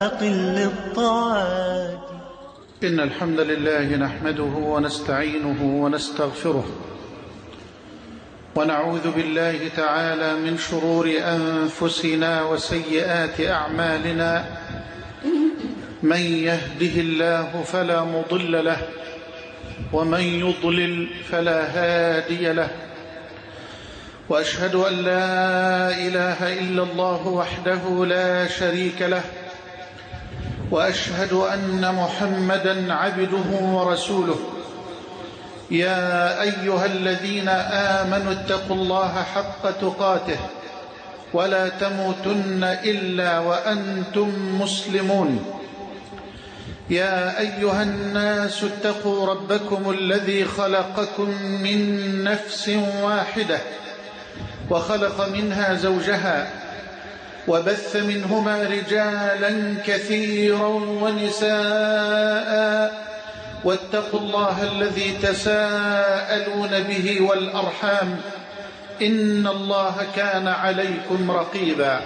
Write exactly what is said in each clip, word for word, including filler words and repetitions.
للطاعات. إن الحمد لله نحمده ونستعينه ونستغفره، ونعوذ بالله تعالى من شرور أنفسنا وسيئات أعمالنا. من يهده الله فلا مضل له، ومن يضلل فلا هادي له، وأشهد أن لا إله إلا الله وحده لا شريك له، وأشهد أن محمدًا عبده ورسوله. يا أيها الذين آمنوا اتقوا الله حق تقاته ولا تموتن إلا وأنتم مسلمون. يا أيها الناس اتقوا ربكم الذي خلقكم من نفس واحدة، وخلق منها زوجها، وبث منهما رجالا كثيرا ونساء، واتقوا الله الذي تساءلون به والأرحام، إن الله كان عليكم رقيبا.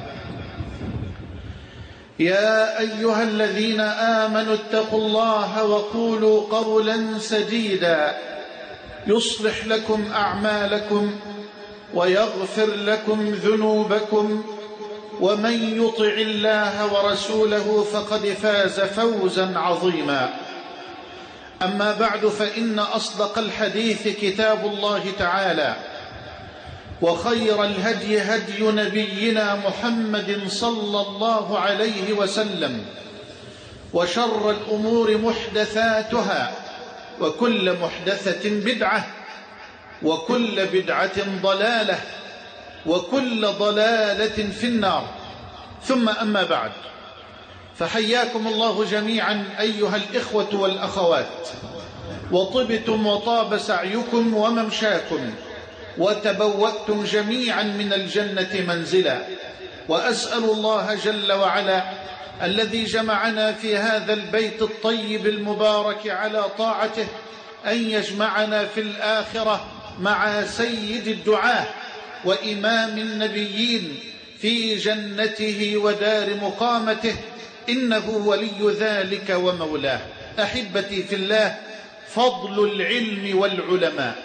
يا أيها الذين آمنوا اتقوا الله وقولوا قولا سديدا يصلح لكم أعمالكم ويغفر لكم ذنوبكم، ومن يطع الله ورسوله فقد فاز فوزا عظيما. أما بعد، فإن أصدق الحديث كتاب الله تعالى، وخير الهدي هدي نبينا محمد صلى الله عليه وسلم، وشر الأمور محدثاتها، وكل محدثة بدعة، وكل بدعة ضلالة، وكل ضلالة في النار. ثم أما بعد، فحياكم الله جميعا أيها الإخوة والأخوات، وطبتم وطاب سعيكم وممشاكم، وتبوأتم جميعا من الجنة منزلا. وأسأل الله جل وعلا الذي جمعنا في هذا البيت الطيب المبارك على طاعته أن يجمعنا في الآخرة مع سيد الدعاة وإمام النبيين في جنته ودار مقامته، إنه ولي ذلك ومولاه. أحبتي في الله، فضل العلم والعلماء،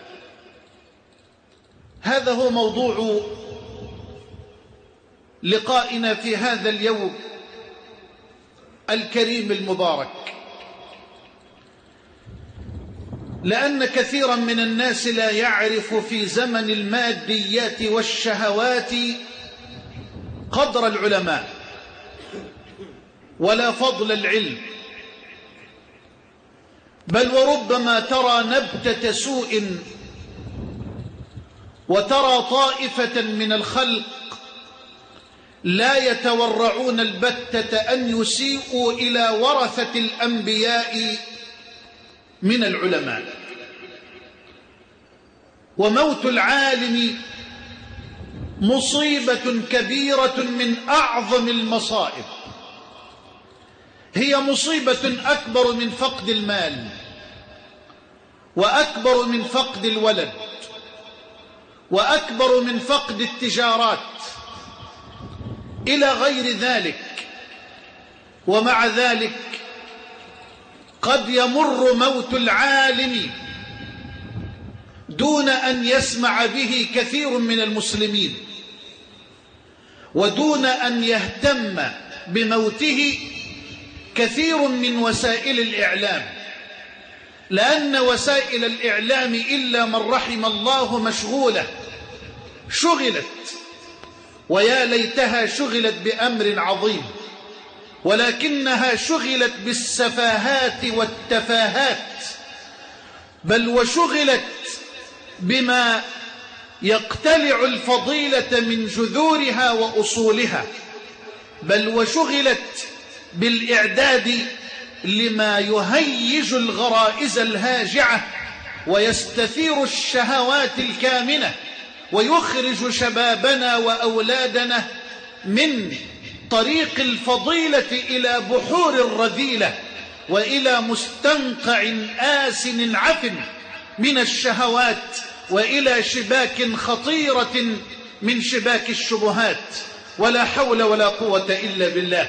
هذا هو موضوع لقائنا في هذا اليوم الكريم المبارك. لأن كثيرا من الناس لا يعرف في زمن الماديات والشهوات قدر العلماء ولا فضل العلم، بل وربما ترى نبتة سوء وترى طائفة من الخلق لا يتورعون البتة أن يسيئوا إلى ورثة الأنبياء من العلماء. وموت العالم مصيبة كبيرة من أعظم المصائب، هي مصيبة أكبر من فقد المال، وأكبر من فقد الولد، وأكبر من فقد التجارات إلى غير ذلك. ومع ذلك قد يمر موت العالم دون أن يسمع به كثير من المسلمين، ودون أن يهتم بموته كثير من وسائل الإعلام، لأن وسائل الإعلام إلا من رحم الله مشغولة، شغلت، ويا ليتها شغلت بأمر عظيم، ولكنها شغلت بالسفاهات والتفاهات، بل وشغلت بما يقتلع الفضيلة من جذورها وأصولها، بل وشغلت بالإعداد لما يهيج الغرائز الهاجعة ويستثير الشهوات الكامنة، ويخرج شبابنا وأولادنا من طريق الفضيلة إلى بحور الرذيلة، وإلى مستنقع آسن عفن من الشهوات، وإلى شباك خطيرة من شباك الشبهات. ولا حول ولا قوة إلا بالله.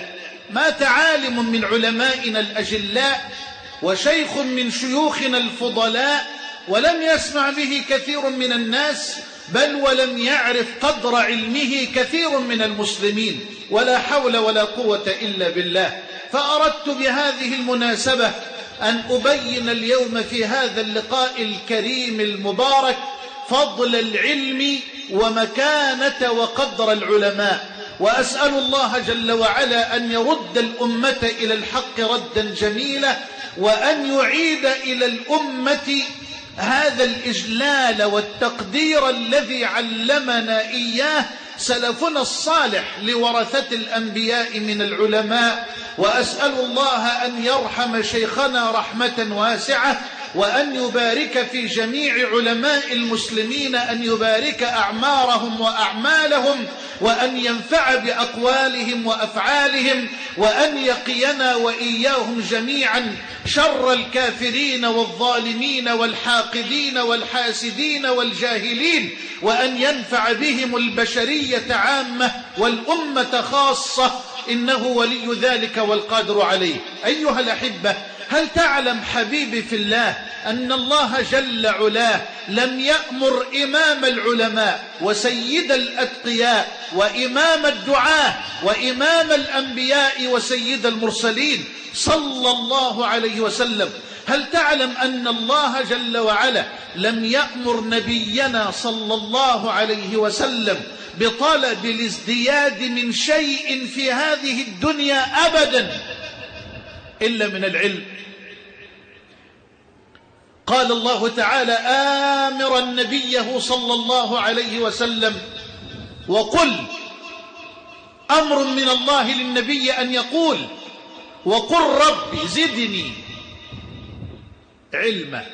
مات عالم من علمائنا الأجلاء وشيخ من شيوخنا الفضلاء، ولم يسمع به كثير من الناس، بل ولم يعرف قدر علمه كثير من المسلمين، ولا حول ولا قوة إلا بالله. فأردت بهذه المناسبة أن أبين اليوم في هذا اللقاء الكريم المبارك فضل العلم ومكانة وقدر العلماء، وأسأل الله جل وعلا أن يرد الأمة إلى الحق ردا جميلا، وأن يعيد إلى الأمة هذا الإجلال والتقدير الذي علمنا إياه سلفنا الصالح لورثة الأنبياء من العلماء. وأسأل الله أن يرحم شيخنا رحمة واسعة، وأن يبارك في جميع علماء المسلمين، أن يبارك أعمارهم وأعمالهم، وأن ينفع بأقوالهم وأفعالهم، وأن يقينا وإياهم جميعا شر الكافرين والظالمين والحاقدين والحاسدين والجاهلين، وأن ينفع بهم البشرية عامة والأمة خاصة، إنه ولي ذلك والقادر عليه. أيها الأحبة، هل تعلم حبيبي في الله أن الله جل علاه لم يأمر إمام العلماء وسيد الأتقياء وإمام الدعاة وإمام الأنبياء وسيد المرسلين صلى الله عليه وسلم، هل تعلم أن الله جل وعلا لم يأمر نبينا صلى الله عليه وسلم بطلب الازدياد من شيء في هذه الدنيا أبدا إلا من العلم؟ قال الله تعالى آمرا نبيه صلى الله عليه وسلم: وقل، أمر من الله للنبي أن يقول: وقل رب زدني علما.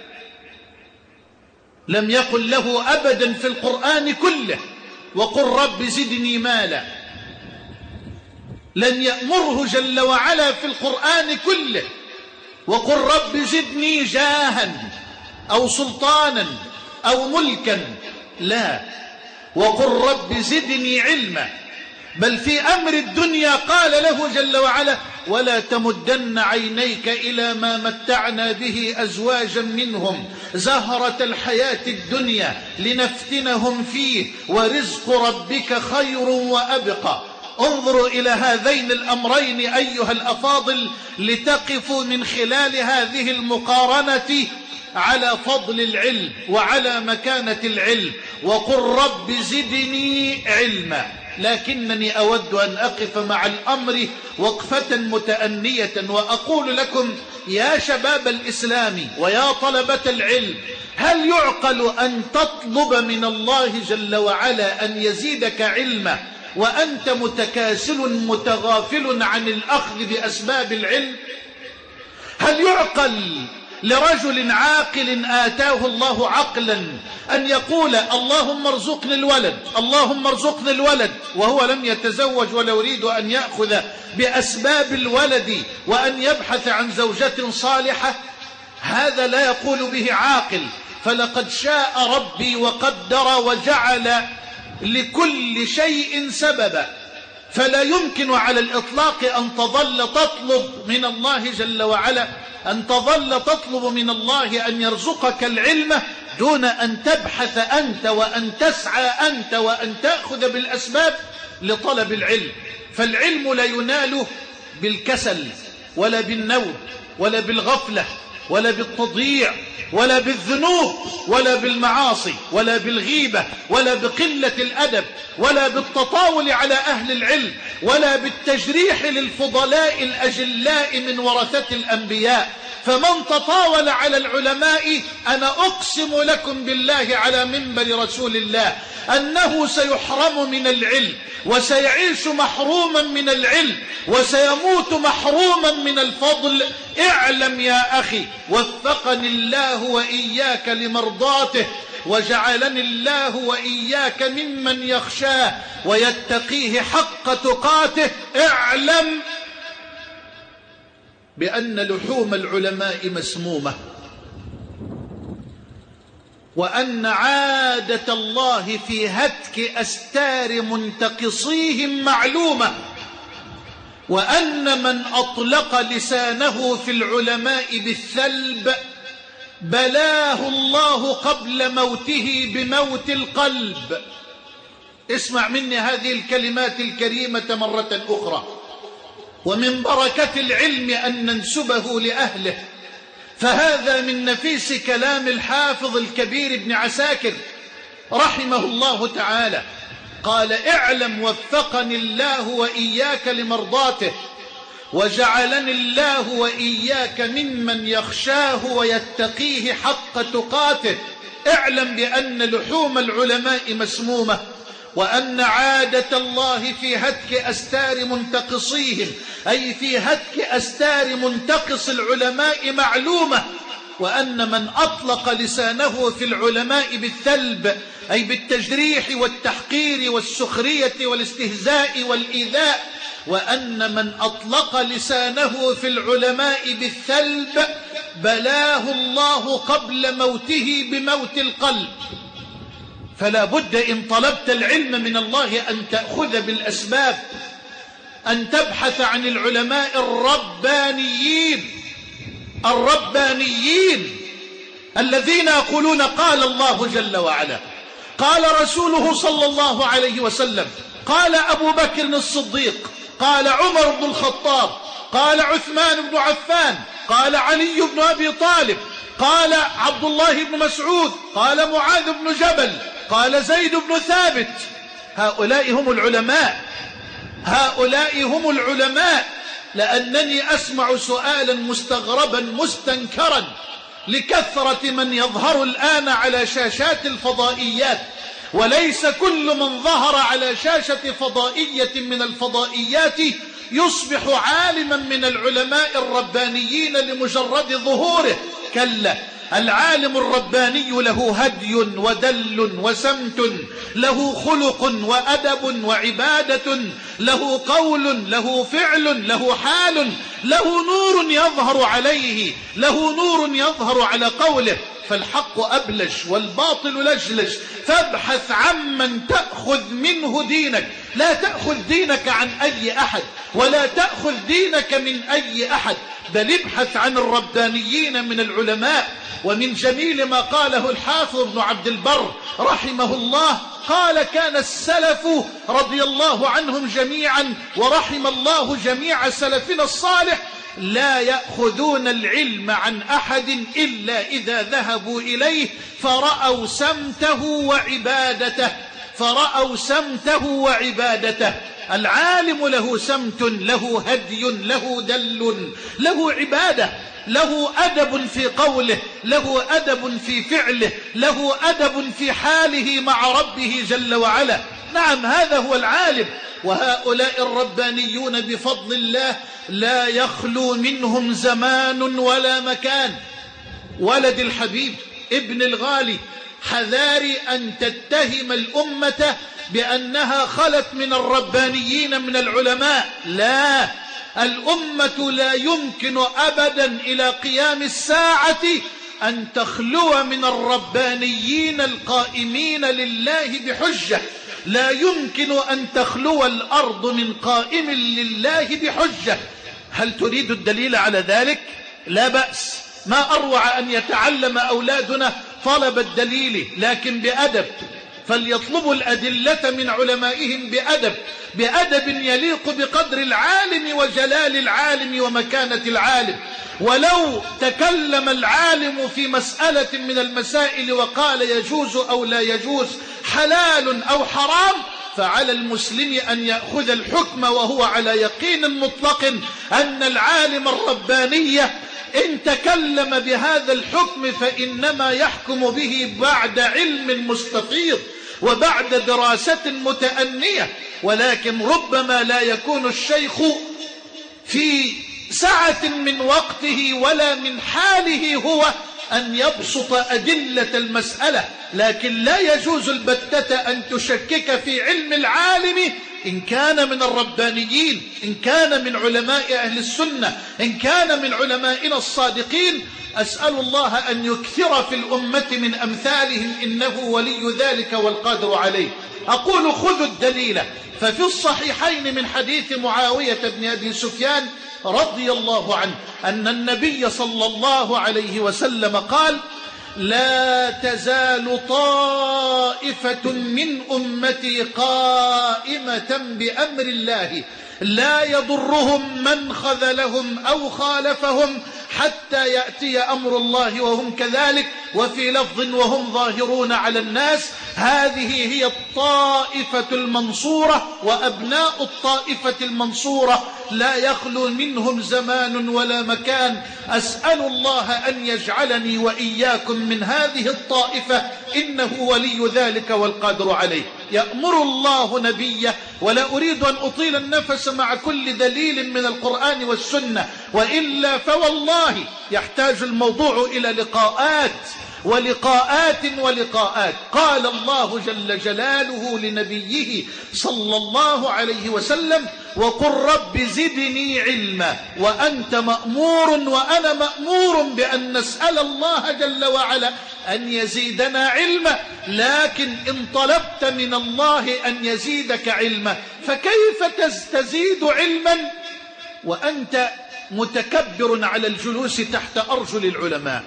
لم يقل له أبدا في القرآن كله وقل رب زدني مالا، لن يأمره جل وعلا في القرآن كله وقل رب زدني جاها أو سلطانا أو ملكا، لا، وقل رب زدني علما. بل في أمر الدنيا قال له جل وعلا: ولا تمدن عينيك إلى ما متعنا به أزواجا منهم زهرة الحياة الدنيا لنفتنهم فيه ورزق ربك خير وأبقى. انظروا إلى هذين الأمرين أيها الأفاضل لتقفوا من خلال هذه المقارنة على فضل العلم وعلى مكانة العلم. وقل رب زدني علما. لكنني أود أن أقف مع الأمر وقفة متأنية وأقول لكم يا شباب الإسلام ويا طلبة العلم: هل يعقل أن تطلب من الله جل وعلا أن يزيدك علما وأنت متكاسل متغافل عن الأخذ بأسباب العلم؟ هل يعقل لرجل عاقل آتاه الله عقلا أن يقول اللهم ارزقني الولد اللهم ارزقني الولد وهو لم يتزوج ولا يريد أن يأخذ بأسباب الولد وأن يبحث عن زوجة صالحة؟ هذا لا يقول به عاقل. فلقد شاء ربي وقدر وجعل لكل شيء سببا، فلا يمكن على الإطلاق أن تظل تطلب من الله جل وعلا أن تظل تطلب من الله أن يرزقك العلم دون أن تبحث أنت وأن تسعى أنت وأن تأخذ بالأسباب لطلب العلم. فالعلم لا ينال بالكسل ولا بالنوم ولا بالغفلة ولا بالتضييع ولا بالذنوب ولا بالمعاصي ولا بالغيبة ولا بقلة الأدب ولا بالتطاول على أهل العلم ولا بالتجريح للفضلاء الأجلاء من ورثة الأنبياء. فمن تطاول على العلماء أنا أقسم لكم بالله على منبر رسول الله أنه سيحرم من العلم وسيعيش محروما من العلم وسيموت محروما من الفضل. اعلم يا أخي وفقني الله وإياك لمرضاته وجعلني الله وإياك ممن يخشاه ويتقيه حق تقاته. اعلم بأن لحوم العلماء مسمومة، وأن عادة الله في هتك أستار منتقصيهم معلومة. وأن من أطلق لسانه في العلماء بالثلب بلاه الله قبل موته بموت القلب. اسمع مني هذه الكلمات الكريمة مرة أخرى. ومن بركة العلم أن ننسبه لأهله، فهذا من نفيس كلام الحافظ الكبير ابن عساكر رحمه الله تعالى. قال: اعلم وفقني الله وإياك لمرضاته، وجعلني الله وإياك ممن يخشاه ويتقيه حق تقاته. اعلم بأن لحوم العلماء مسمومة، وأن عادة الله في هتك أستار منتقصيهم، أي في هتك أستار منتقص العلماء، معلومة. وأن من أطلق لسانه في العلماء بالثلب، أي بالتجريح والتحقير والسخرية والاستهزاء والإيذاء، وأن من أطلق لسانه في العلماء بالثلب بلاه الله قبل موته بموت القلب. فلا بد إن طلبت العلم من الله أن تأخذ بالأسباب، أن تبحث عن العلماء الربانيين الربانيين الذين يقولون قال الله جل وعلا، قال رسوله صلى الله عليه وسلم، قال أبو بكر الصديق، قال عمر بن الخطاب، قال عثمان بن عفان، قال علي بن أبي طالب، قال عبد الله بن مسعود، قال معاذ بن جبل، قال زيد بن ثابت. هؤلاء هم العلماء، هؤلاء هم العلماء. لأنني أسمع سؤالا مستغربا مستنكرا لكثرة من يظهر الآن على شاشات الفضائيات، وليس كل من ظهر على شاشة فضائية من الفضائيات يصبح عالما من العلماء الربانيين لمجرد ظهوره. كلا، العالم الرباني له هدي ودل وسمت، له خلق وأدب وعبادة، له قول، له فعل، له حال، له نور يظهر عليه، له نور يظهر على قوله. فالحق أبلج والباطل لجلج. فابحث عمن تأخذ منه دينك، لا تأخذ دينك عن أي أحد، ولا تأخذ دينك من أي أحد، بل ابحث عن الربانيين من العلماء. ومن جميل ما قاله الحافظ ابن عبد البر رحمه الله، قال: كان السلف رضي الله عنهم جميعا ورحم الله جميع سلفنا الصالح لا يأخذون العلم عن أحد إلا إذا ذهبوا إليه فرأوا سمته وعبادته فرأوا سمته وعبادته. العالم له سمت، له هدي، له دل، له عبادة، له أدب في قوله، له أدب في فعله، له أدب في حاله مع ربه جل وعلا. نعم، هذا هو العالم. وهؤلاء الربانيون بفضل الله لا يخلو منهم زمان ولا مكان. ولد الحبيب ابن الغالي، حذاري أن تتهم الأمة بأنها خلت من الربانيين من العلماء. لا، الأمة لا يمكن أبدا إلى قيام الساعة أن تخلو من الربانيين القائمين لله بحجة. لا يمكن أن تخلو الأرض من قائم لله بحجة. هل تريد الدليل على ذلك؟ لا بأس، ما أروع أن يتعلم أولادنا طلب الدليل، لكن بأدب. فليطلبوا الأدلة من علمائهم بأدب، بأدب يليق بقدر العالم وجلال العالم ومكانة العالم. ولو تكلم العالم في مسألة من المسائل وقال يجوز أو لا يجوز، حلال أو حرام، فعلى المسلم أن يأخذ الحكم وهو على يقين مطلق أن العالم الرباني إن تكلم بهذا الحكم فإنما يحكم به بعد علم مستفيض وبعد دراسة متأنية. ولكن ربما لا يكون الشيخ في سعة من وقته ولا من حاله هو أن يبسط أدلة المسألة، لكن لا يجوز البتة أن تشكك في علم العالم إن كان من الربانيين، إن كان من علماء أهل السنة، إن كان من علمائنا الصادقين، أسأل الله أن يكثر في الأمة من أمثالهم، إنه ولي ذلك والقادر عليه. أقول خذوا الدليل. ففي الصحيحين من حديث معاوية بن أبي سفيان رضي الله عنه أن النبي صلى الله عليه وسلم قال: لا تزال طائفة من أمتي قائمة بأمر الله لا يضرهم من خذلهم أو خالفهم حتى يأتي أمر الله وهم كذلك، وفي لفظ وهم ظاهرون على الناس. هذه هي الطائفة المنصورة، وأبناء الطائفة المنصورة لا يخلو منهم زمان ولا مكان. أسأل الله أن يجعلني وإياكم من هذه الطائفة، إنه ولي ذلك والقادر عليه. يأمر الله نبيه، ولا أريد أن أطيل النفس مع كل دليل من القرآن والسنة، وإلا فوالله يحتاج الموضوع إلى لقاءات ولقاءات ولقاءات. قال الله جل جلاله لنبيه صلى الله عليه وسلم: وقل رب زدني علما. وأنت مأمور وأنا مأمور بأن نسأل الله جل وعلا أن يزيدنا علما، لكن إن طلبت من الله أن يزيدك علما فكيف تزيد علما وأنت متكبر على الجلوس تحت أرجل العلماء؟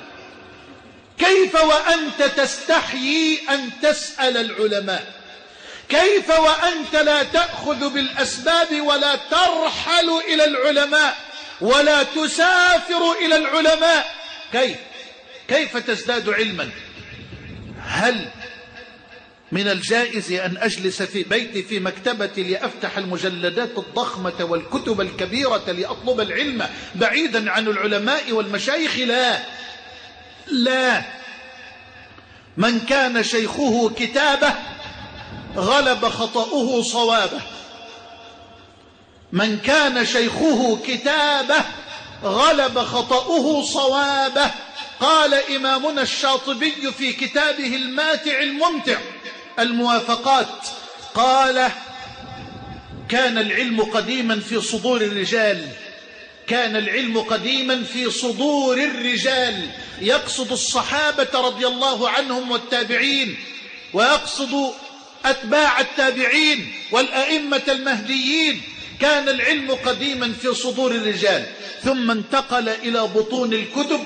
كيف وأنت تستحيي أن تسأل العلماء؟ كيف وأنت لا تأخذ بالأسباب ولا ترحل إلى العلماء ولا تسافر إلى العلماء؟ كيف كيف تزداد علما؟ هل من الجائز أن أجلس في بيتي في مكتبتي لأفتح المجلدات الضخمة والكتب الكبيرة لأطلب العلم بعيدا عن العلماء والمشايخ؟ لا لا. من كان شيخه كتابه غلب خطأه صوابه. من كان شيخه كتابه غلب خطأه صوابه. قال إمامنا الشاطبي في كتابه الماتع الممتع الموافقات، قال: كان العلم قديما في صدور الرجال، كان العلم قديما في صدور الرجال، يقصد الصحابة رضي الله عنهم والتابعين، ويقصد أتباع التابعين والأئمة المهديين. كان العلم قديما في صدور الرجال، ثم انتقل إلى بطون الكتب،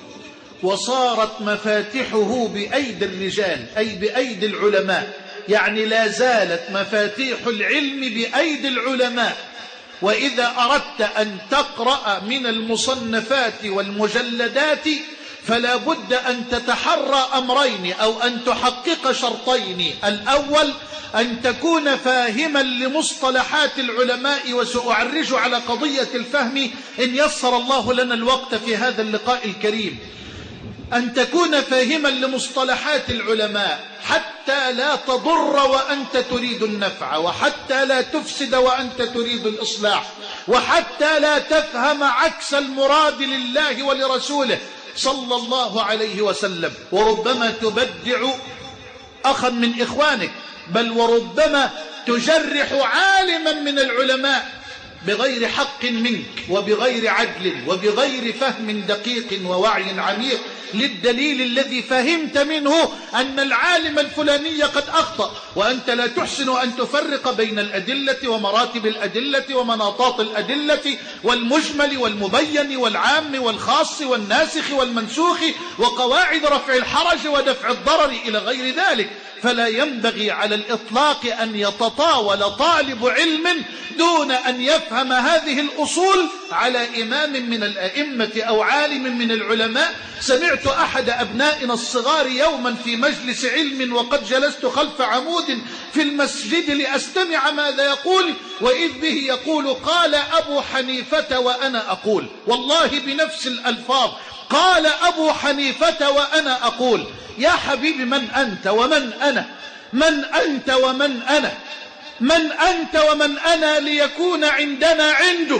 وصارت مفاتيحه بأيدي الرجال أي بأيدي العلماء. يعني لا زالت مفاتيح العلم بأيدي العلماء. وإذا أردت أن تقرأ من المصنفات والمجلدات فلا بد أن تتحرى أمرين أو أن تحقق شرطين: الأول أن تكون فاهما لمصطلحات العلماء، وسأعرج على قضية الفهم إن يسر الله لنا الوقت في هذا اللقاء الكريم. أن تكون فاهما لمصطلحات العلماء حتى لا تضر وأنت تريد النفع، وحتى لا تفسد وأنت تريد الإصلاح، وحتى لا تفهم عكس المراد لله ولرسوله صلى الله عليه وسلم. وربما تبدع أخا من إخوانك، بل وربما تجرح عالما من العلماء بغير حق منك وبغير عدل وبغير فهم دقيق ووعي عميق للدليل الذي فهمت منه أن العالم الفلاني قد أخطأ، وأنت لا تحسن أن تفرق بين الأدلة ومراتب الأدلة ومناطات الأدلة والمجمل والمبين والعام والخاص والناسخ والمنسوخ وقواعد رفع الحرج ودفع الضرر إلى غير ذلك. فلا ينبغي على الإطلاق أن يتطاول طالب علم دون أن يفهم هذه الأصول على إمام من الأئمة أو عالم من العلماء. سمعت أحد أبنائنا الصغار يوما في مجلس علم وقد جلست خلف عمود في المسجد لأستمع ماذا يقول، وإذ به يقول: قال أبو حنيفة وأنا أقول. والله بنفس الألفاظ: قال أبو حنيفة وأنا أقول. يا حبيبي، من أنت ومن أنا؟ من أنت ومن أنا؟ من أنت ومن أنا ليكون عندنا عنده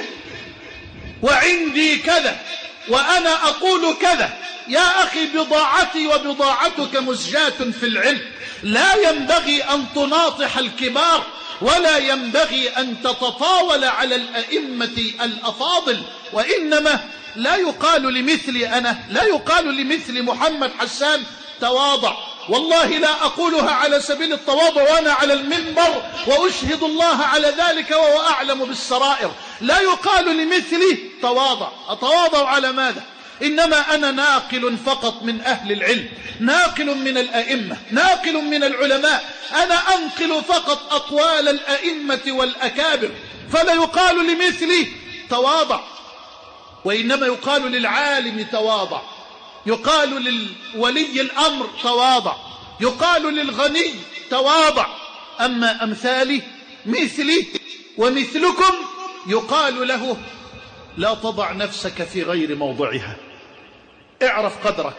وعندي كذا وأنا أقول كذا؟ يا أخي، بضاعتي وبضاعتك مزجاة في العلم. لا ينبغي أن تناطح الكبار ولا ينبغي أن تتطاول على الأئمة الأفاضل. وإنما لا يقال لمثلي أنا، لا يقال لمثل محمد حسان تواضع، والله لا أقولها على سبيل التواضع وأنا على المنبر وأشهد الله على ذلك وهو أعلم بالسرائر. لا يقال لمثلي تواضع، أتواضع على ماذا؟ إنما أنا ناقل فقط من أهل العلم، ناقل من الأئمة، ناقل من العلماء، أنا أنقل فقط أقوال الأئمة والأكابر. فلا يقال لمثلي تواضع، وإنما يقال للعالم تواضع، يقال للولي الأمر تواضع، يقال للغني تواضع. أما أمثالي مثلي ومثلكم يقال له لا تضع نفسك في غير موضعها، اعرف قدرك.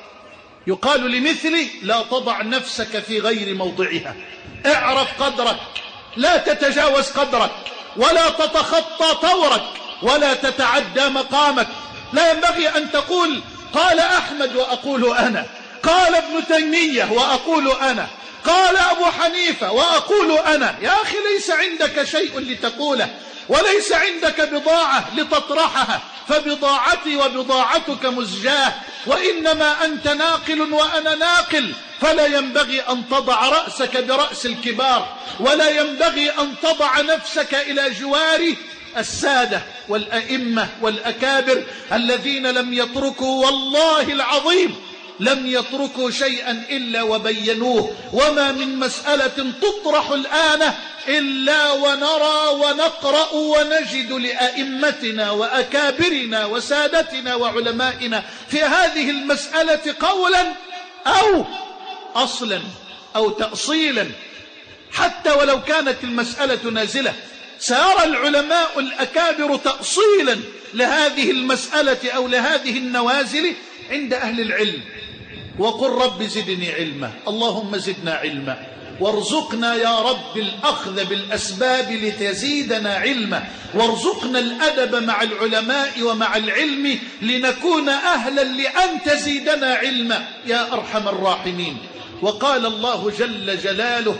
يقال لمثلي لا تضع نفسك في غير موضعها، اعرف قدرك، لا تتجاوز قدرك ولا تتخطى طورك ولا تتعدى مقامك. لا ينبغي أن تقول قال أحمد وأقول أنا، قال ابن تيمية وأقول أنا، قال أبو حنيفة وأقول أنا. يا أخي ليس عندك شيء لتقوله، وليس عندك بضاعة لتطرحها، فبضاعتي وبضاعتك مزجاة، وإنما أنت ناقل وأنا ناقل. فلا ينبغي أن تضع رأسك برأس الكبار، ولا ينبغي أن تضع نفسك إلى جوار السادة والأئمة والأكابر الذين لم يتركوا، والله العظيم لم يتركوا شيئا إلا وبينوه. وما من مسألة تطرح الآن إلا ونرى ونقرأ ونجد لأئمتنا وأكابرنا وسادتنا وعلمائنا في هذه المسألة قولا أو أصلا أو تأصيلا. حتى ولو كانت المسألة نازلة سيرى العلماء الأكابر تأصيلا لهذه المسألة أو لهذه النوازل عند أهل العلم. وقل رب زدني علما، اللهم زدنا علما، وارزقنا يا رب الأخذ بالأسباب لتزيدنا علما، وارزقنا الأدب مع العلماء ومع العلم لنكون أهلا لأن تزيدنا علما يا أرحم الراحمين. وقال الله جل جلاله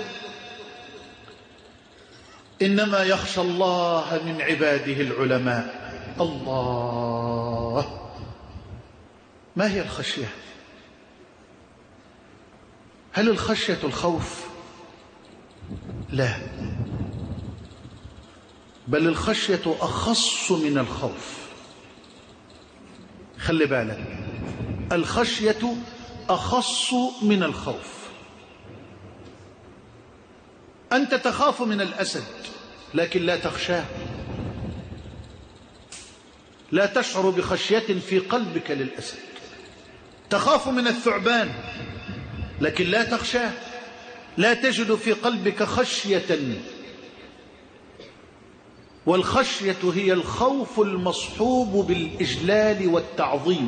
إنما يخشى الله من عباده العلماء. الله، ما هي الخشية؟ هل الخشية الخوف؟ لا، بل الخشية أخص من الخوف. خلي بالك، الخشية أخص من الخوف. أنت تخاف من الأسد لكن لا تخشاه، لا تشعر بخشية في قلبك للأسد. تخاف من الثعبان لكن لا تخشاه، لا تجد في قلبك خشية. والخشية هي الخوف المصحوب بالإجلال والتعظيم.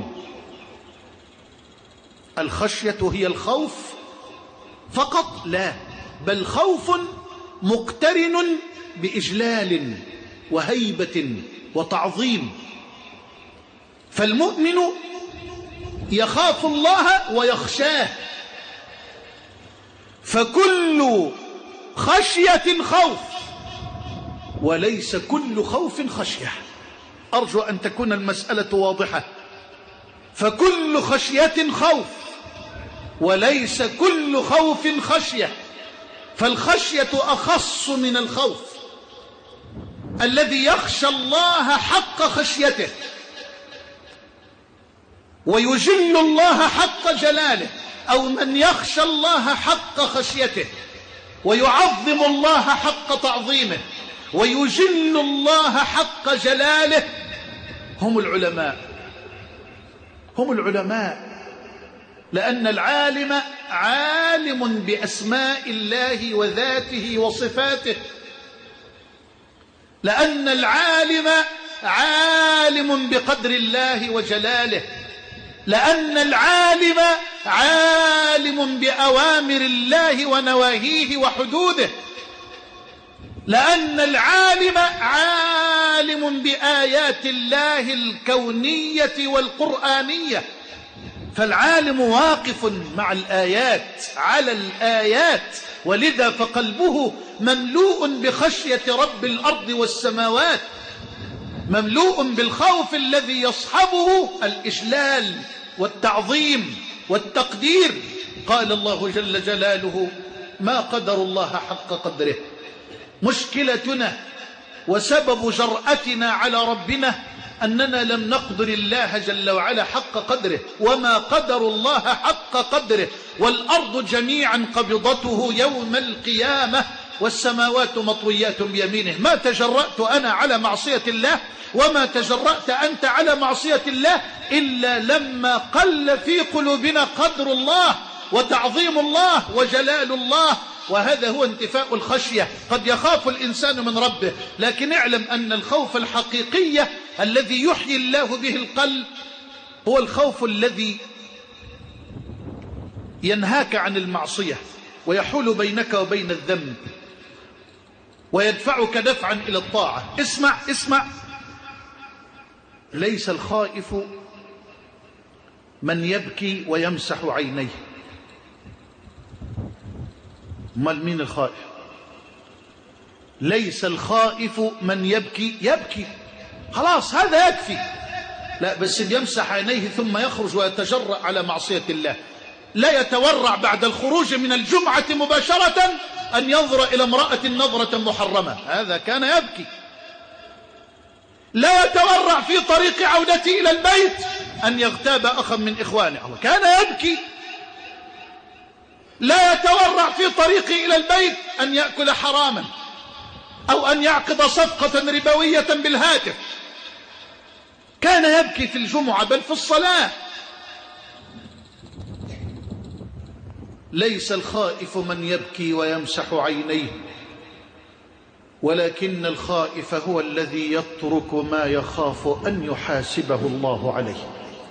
الخشية هي الخوف فقط؟ لا، بل خوف مقترن بإجلال وهيبة وتعظيم. فالمؤمن يخاف الله ويخشاه، فكل خشية خوف وليس كل خوف خشية. أرجو أن تكون المسألة واضحة. فكل خشية خوف وليس كل خوف خشية. فالخشية أخص من الخوف. الذي يخشى الله حق خشيته ويجل الله حق جلاله، أو من يخشى الله حق خشيته ويعظم الله حق تعظيمه ويجل الله حق جلاله، هم العلماء. هم العلماء، لأن العالم عالم بأسماء الله وذاته وصفاته، لأن العالم عالم بقدر الله وجلاله، لأن العالم عالم بأوامر الله ونواهيه وحدوده، لأن العالم عالم بآيات الله الكونية والقرآنية. فالعالم واقف مع الآيات على الآيات، ولذا فقلبه مملوء بخشية رب الأرض والسماوات، مملوء بالخوف الذي يصحبه الإجلال والتعظيم والتقدير. قال الله جل جلاله: ما قدر الله حق قدره. مشكلتنا وسبب جرأتنا على ربنا أننا لم نقدر الله جل وعلا حق قدره، وما قدر الله حق قدره. والأرض جميعا قبضته يوم القيامة والسماوات مطويات بيمينه. ما تجرأت أنا على معصية الله وما تجرأت أنت على معصية الله إلا لما قل في قلوبنا قدر الله وتعظيم الله وجلال الله، وهذا هو انتفاء الخشية. قد يخاف الإنسان من ربه، لكن اعلم أن الخوف الحقيقي الذي يحيي الله به القلب هو الخوف الذي ينهاك عن المعصية ويحول بينك وبين الذنب ويدفعك دفعا إلى الطاعة. اسمع اسمع، ليس الخائف من يبكي ويمسح عينيه. امال مين الخائف؟ ليس الخائف من يبكي يبكي خلاص هذا يكفي، لا بس بيمسح عينيه ثم يخرج ويتجرأ على معصية الله. لا يتورع بعد الخروج من الجمعة مباشرة أن ينظر إلى امرأة نظرة محرمة، هذا كان يبكي. لا يتورع في طريق عودته إلى البيت أن يغتاب أخا من إخوانه، كان يبكي. لا يتورع في طريقه إلى البيت أن يأكل حراما أو أن يعقد صفقة ربوية بالهاتف، كان يبكي في الجمعة بل في الصلاة. ليس الخائف من يبكي ويمسح عينيه، ولكن الخائف هو الذي يترك ما يخاف أن يحاسبه الله عليه.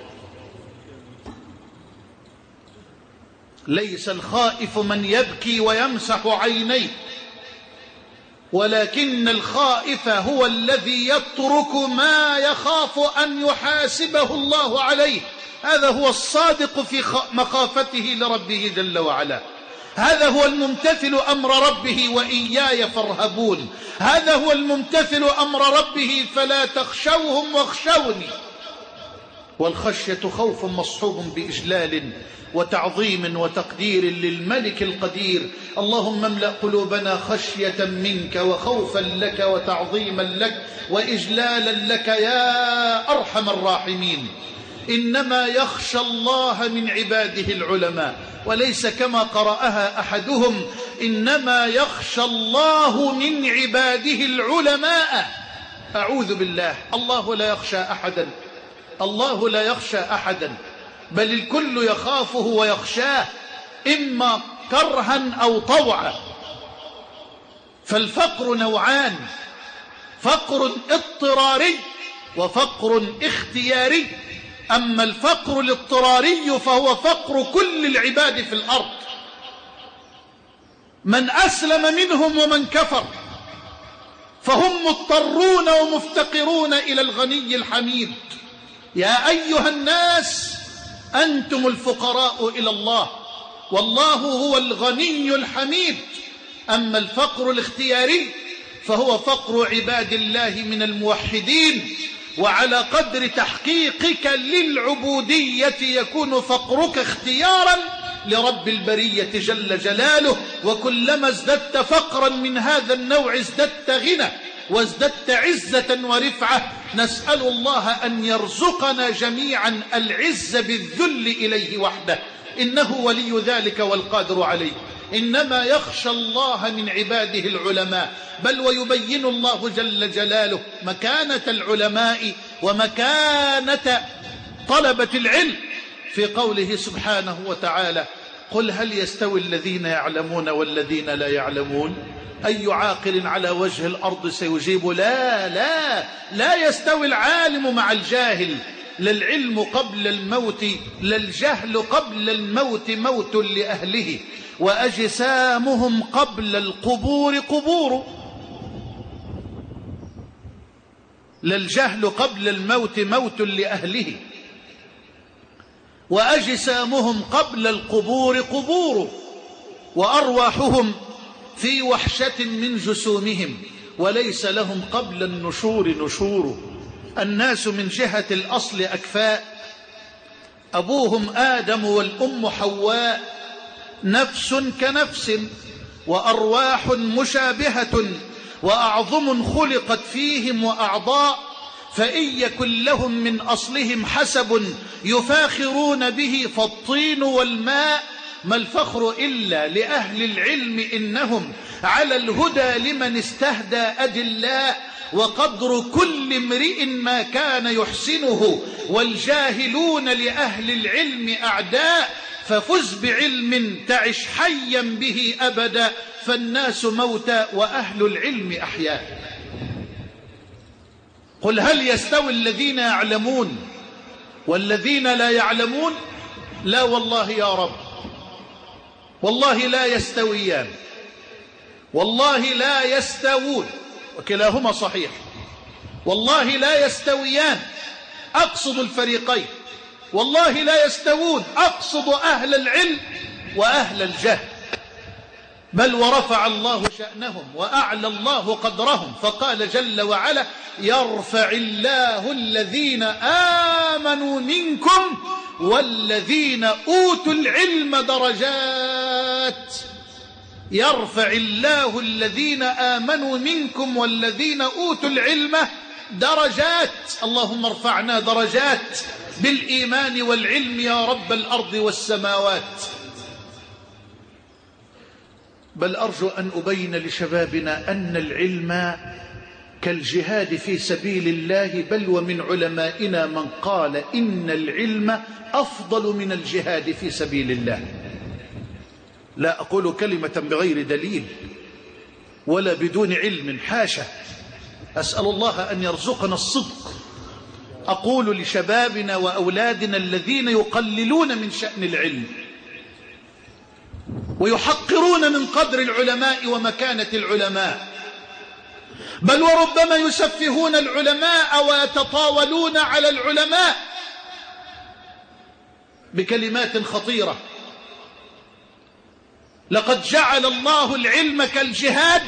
ليس الخائف من يبكي ويمسح عينيه، ولكن الخائف هو الذي يترك ما يخاف أن يحاسبه الله عليه. هذا هو الصادق في مخافته لربه جل وعلا، هذا هو الممتثل أمر ربه وإياي فارهبون، هذا هو الممتثل أمر ربه فلا تخشوهم واخشوني. والخشية خوف مصحوب بإجلال وتعظيم وتقدير للملك القدير. اللهم املأ قلوبنا خشية منك وخوفا لك وتعظيما لك وإجلالا لك يا أرحم الراحمين. إنما يخشى الله من عباده العلماء، وليس كما قرأها أحدهم إنما يخشى الله من عباده العلماء. أعوذ بالله، الله لا يخشى أحدا، الله لا يخشى أحدا، بل الكل يخافه ويخشاه إما كرها أو طوعا. فالفقر نوعان، فقر اضطراري وفقر اختياري. أما الفقر الاضطراري فهو فقر كل العباد في الأرض، من أسلم منهم ومن كفر، فهم مضطرون ومفتقرون إلى الغني الحميد. يا أيها الناس أنتم الفقراء إلى الله والله هو الغني الحميد. أما الفقر الاختياري فهو فقر عباد الله من الموحدين، وعلى قدر تحقيقك للعبودية يكون فقرك اختيارا لرب البرية جل جلاله. وكلما ازددت فقرا من هذا النوع ازددت غنى وازددت عزة ورفعة. نسأل الله أن يرزقنا جميعا العز بالذل إليه وحده، إنه ولي ذلك والقادر عليه. إنما يخشى الله من عباده العلماء، بل ويبين الله جل جلاله مكانة العلماء ومكانة طلبة العلم في قوله سبحانه وتعالى: قل هل يستوي الذين يعلمون والذين لا يعلمون؟ أي عاقل على وجه الأرض سيجيب لا لا لا يستوي العالم مع الجاهل، لا العلم قبل الموت لا الجهل قبل الموت موت لأهله، وأجسامهم قبل القبور قبور. لا الجهل قبل الموت موت لأهله، وأجسامهم قبل القبور قبور، وأرواحهم في وحشة من جسومهم، وليس لهم قبل النشور نشور. الناس من جهة الأصل أكفاء، أبوهم آدم والأم حواء، نفس كنفس وأرواح مشابهة، وأعظم خلقت فيهم وأعضاء، فإن يكن لهم من أصلهم حسب يفاخرون به فالطين والماء، ما الفخر إلا لأهل العلم إنهم على الهدى لمن استهدى أدلاء، وقدر كل امرئ ما كان يحسنه، والجاهلون لأهل العلم أعداء، ففز بعلم تعش حيا به أبدا، فالناس موتى وأهل العلم أحياء. قل هل يستوي الذين يعلمون والذين لا يعلمون؟ لا والله يا رب، والله لا يستويان، والله لا يستوون، وكلاهما صحيح، والله لا يستويان أقصد الفريقين، والله لا يستوون أقصد أهل العلم وأهل الجهل، بل ورفع الله شأنهم وأعلى الله قدرهم، فقال جل وعلا: يرفع الله الذين آمنوا منكم والذين أوتوا العلم درجات. يرفع الله الذين آمنوا منكم والذين أوتوا العلم درجات. اللهم ارفعنا درجات بالإيمان والعلم يا رب الأرض والسماوات. بل أرجو أن أبين لشبابنا أن العلم كالجهاد في سبيل الله، بل ومن علمائنا من قال إن العلم أفضل من الجهاد في سبيل الله. لا أقول كلمة بغير دليل ولا بدون علم، حاشا، أسأل الله أن يرزقنا الصدق. أقول لشبابنا وأولادنا الذين يقللون من شأن العلم ويحقرون من قدر العلماء ومكانة العلماء، بل وربما يسفهون العلماء ويتطاولون على العلماء بكلمات خطيرة. لقد جعل الله العلم كالجهاد،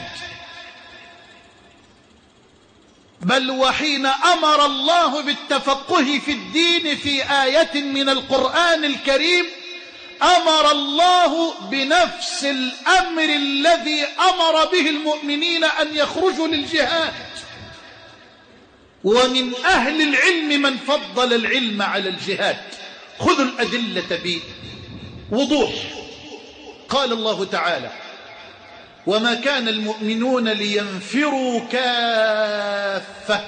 بل وحين أمر الله بالتفقه في الدين في آية من القرآن الكريم أمر الله بنفس الأمر الذي أمر به المؤمنين أن يخرجوا للجهاد. ومن أهل العلم من فضل العلم على الجهاد. خذوا الأدلة بوضوح. قال الله تعالى: وما كان المؤمنون لينفروا كافة.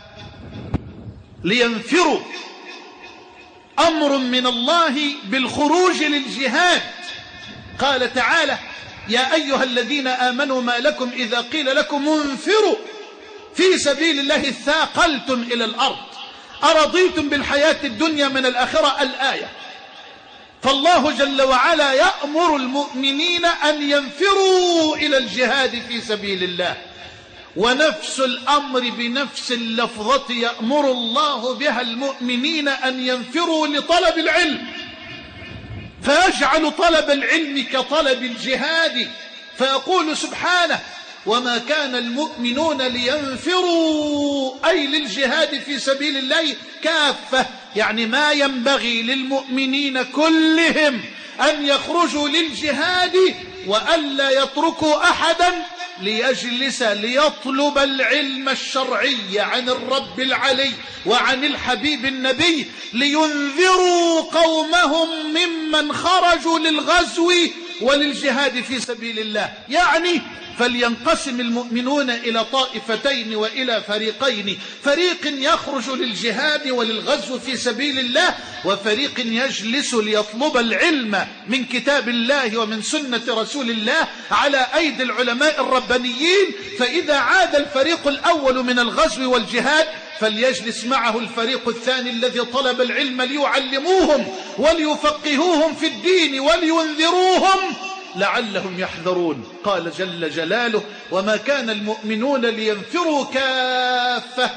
لينفروا أمر من الله بالخروج للجهاد. قال تعالى: يا أيها الذين آمنوا ما لكم إذا قيل لكم انفروا في سبيل الله اثاقلتم إلى الأرض أرضيتم بالحياة الدنيا من الآخرة. الآية. فالله جل وعلا يأمر المؤمنين أن ينفروا إلى الجهاد في سبيل الله، ونفس الأمر بنفس اللفظة يأمر الله بها المؤمنين أن ينفروا لطلب العلم، فيجعل طلب العلم كطلب الجهاد، فيقول سبحانه: وما كان المؤمنون لينفروا أي للجهاد في سبيل الله كافة، يعني ما ينبغي للمؤمنين كلهم أن يخرجوا للجهاد وألا يتركوا أحدا ليجلس ليطلب العلم الشرعي عن الرب العلي وعن الحبيب النبي، لينذروا قومهم ممن خرجوا للغزو وللجهاد في سبيل الله. يعني فلينقسم المؤمنون إلى طائفتين وإلى فريقين: فريق يخرج للجهاد وللغزو في سبيل الله، وفريق يجلس ليطلب العلم من كتاب الله ومن سنة رسول الله على أيدي العلماء الربانيين. فإذا عاد الفريق الأول من الغزو والجهاد فليجلس معه الفريق الثاني الذي طلب العلم ليعلموهم وليفقهوهم في الدين ولينذروهم لعلهم يحذرون. قال جل جلاله: وما كان المؤمنون لينفروا كافة.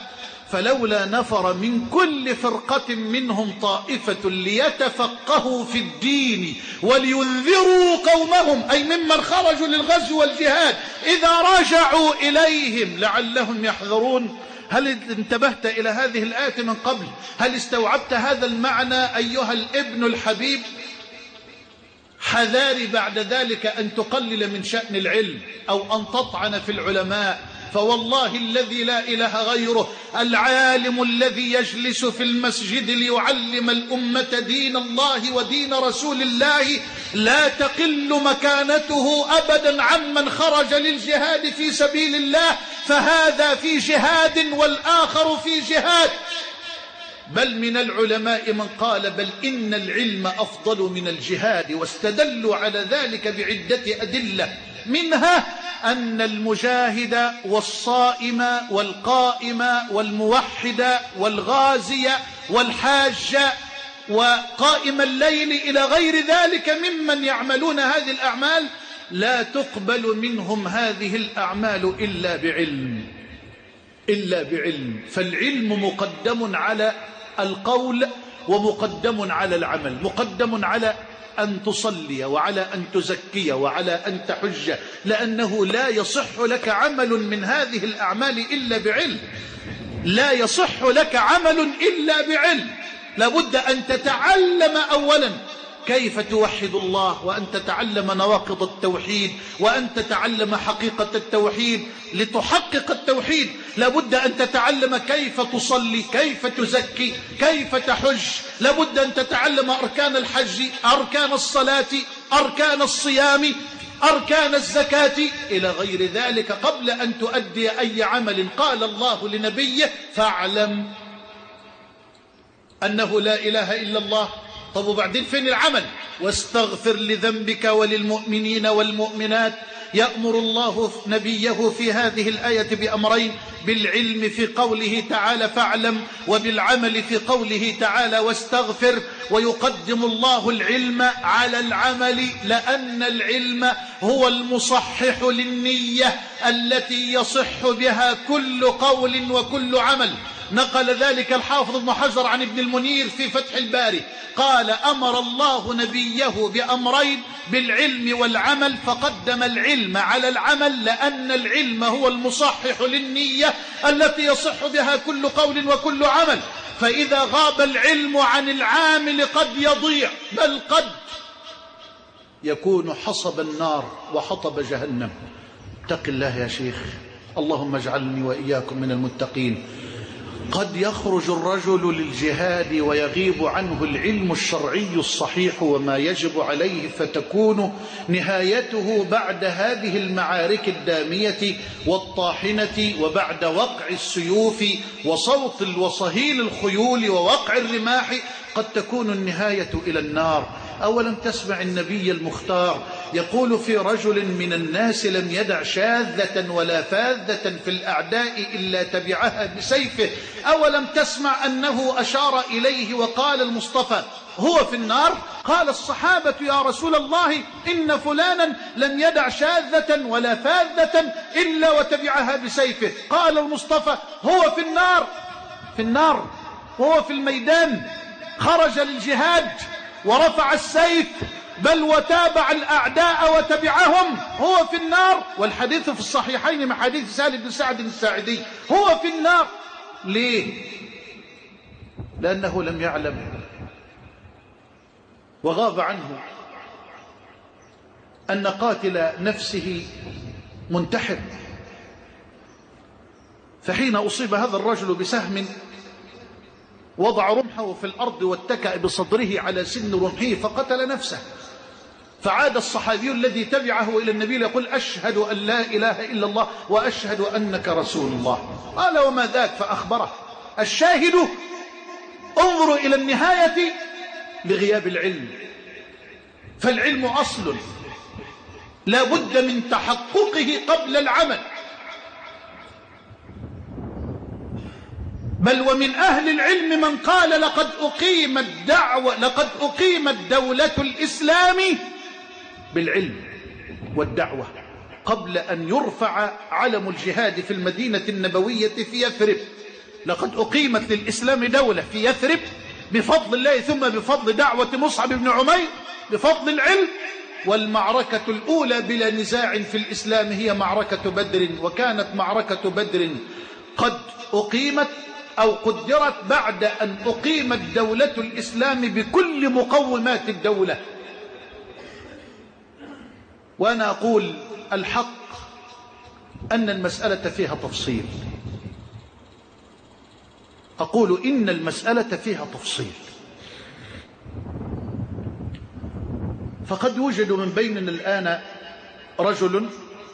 فلولا نفر من كل فرقة منهم طائفة ليتفقهوا في الدين ولينذروا قومهم، أي ممن خرجوا للغزو والجهاد، إذا رجعوا إليهم لعلهم يحذرون. هل انتبهت إلى هذه الآية من قبل؟ هل استوعبت هذا المعنى أيها الابن الحبيب؟ حذاري بعد ذلك أن تقلل من شأن العلم أو أن تطعن في العلماء، فوالله الذي لا إله غيره العالم الذي يجلس في المسجد ليعلم الأمة دين الله ودين رسول الله لا تقل مكانته أبدا عمن خرج للجهاد في سبيل الله، فهذا في جهاد والآخر في جهاد. بل من العلماء من قال بل إن العلم أفضل من الجهاد، واستدلوا على ذلك بعدة أدلة، منها أن المجاهد والصائم والقائم والموحد والغازي والحاج وقائم الليل إلى غير ذلك ممن يعملون هذه الأعمال لا تقبل منهم هذه الأعمال إلا بعلم، إلا بعلم. فالعلم مقدم على القول ومقدم على العمل، مقدم على أن تصلي وعلى أن تزكي وعلى أن تحج، لأنه لا يصح لك عمل من هذه الأعمال إلا بعلم، لا يصح لك عمل إلا بعلم. لابد أن تتعلم أولا كيف توحد الله، وأن تتعلم نواقض التوحيد، وأن تتعلم حقيقة التوحيد لتحقق التوحيد. لابد أن تتعلم كيف تصلي، كيف تزكي، كيف تحج. لابد أن تتعلم أركان الحج، أركان الصلاة، أركان الصيام، أركان الزكاة إلى غير ذلك قبل أن تؤدي أي عمل. قال الله لنبيه فاعلم أنه لا إله إلا الله. طب وبعدين فين العمل؟ واستغفر لذنبك وللمؤمنين والمؤمنات. يأمر الله نبيه في هذه الآية بأمرين: بالعلم في قوله تعالى فاعلم، وبالعمل في قوله تعالى واستغفر. ويقدم الله العلم على العمل، لأن العلم هو المصحح للنية التي يصح بها كل قول وكل عمل. نقل ذلك الحافظ ابن حجر عن ابن المنير في فتح الباري، قال أمر الله نبيه بأمرين: بالعلم والعمل، فقدم العلم على العمل، لأن العلم هو المصحح للنية التي يصح بها كل قول وكل عمل. فإذا غاب العلم عن العامل قد يضيع، بل قد يكون حصب النار وحطب جهنم. اتق الله يا شيخ، اللهم اجعلني وإياكم من المتقين. قد يخرج الرجل للجهاد ويغيب عنه العلم الشرعي الصحيح وما يجب عليه، فتكون نهايته بعد هذه المعارك الدامية والطاحنة، وبعد وقع السيوف وصوت وصهيل الخيول ووقع الرماح، قد تكون النهاية إلى النار. أولم تسمع النبي المختار يقول في رجل من الناس لم يدع شاذة ولا فاذة في الأعداء إلا تبعها بسيفه؟ أولم تسمع أنه أشار إليه وقال المصطفى هو في النار؟ قال الصحابة يا رسول الله إن فلانا لم يدع شاذة ولا فاذة إلا وتبعها بسيفه. قال المصطفى هو في النار، في النار وهو في الميدان، خرج للجهاد ورفع السيف، بل وتابع الأعداء وتبعهم، هو في النار. والحديث في الصحيحين من حديث سهل بن سعد الساعدي، هو في النار. ليه؟ لأنه لم يعلم وغاب عنه أن قاتل نفسه منتحر. فحين أصيب هذا الرجل بسهم وضع رمحه في الأرض واتكأ بصدره على سن رمحه فقتل نفسه. فعاد الصحابي الذي تبعه إلى النبي يقول أشهد أن لا إله إلا الله وأشهد أنك رسول الله. قال وما ذاك؟ فأخبره. الشاهد انظروا إلى النهاية لغياب العلم. فالعلم أصل لا بد من تحققه قبل العمل. بل ومن أهل العلم من قال لقد أقيمت دعوة لقد أقيمت دولة الإسلام بالعلم والدعوة قبل أن يرفع علم الجهاد في المدينة النبوية في يثرب. لقد أقيمت للإسلام دولة في يثرب بفضل الله ثم بفضل دعوة مصعب بن عمير بفضل العلم. والمعركة الأولى بلا نزاع في الإسلام هي معركة بدر، وكانت معركة بدر قد أقيمت أو قدرت بعد أن أقيمت دولة الإسلام بكل مقومات الدولة. وأنا أقول الحق أن المسألة فيها تفصيل، أقول إن المسألة فيها تفصيل. فقد يوجد من بيننا الآن رجل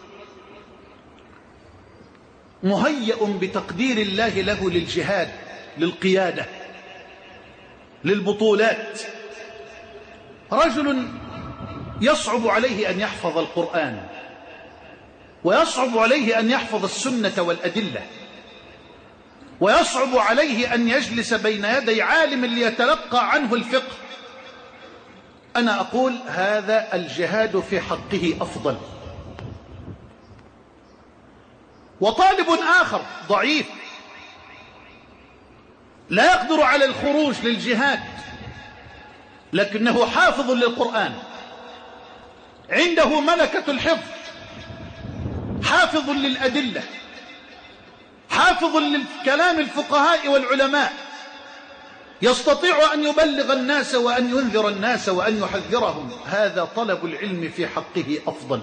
مهيأ بتقدير الله له للجهاد، للقيادة، للبطولات، رجل يصعب عليه أن يحفظ القرآن، ويصعب عليه أن يحفظ السنة والأدلة، ويصعب عليه أن يجلس بين يدي عالم ليتلقى عنه الفقه. أنا أقول هذا الجهاد في حقه أفضل. وطالب آخر ضعيف لا يقدر على الخروج للجهاد لكنه حافظ للقرآن، عنده ملكة الحفظ، حافظ للأدلة، حافظ للكلام الفقهاء والعلماء، يستطيع أن يبلغ الناس وأن ينذر الناس وأن يحذرهم. هذا طلب العلم في حقه أفضل.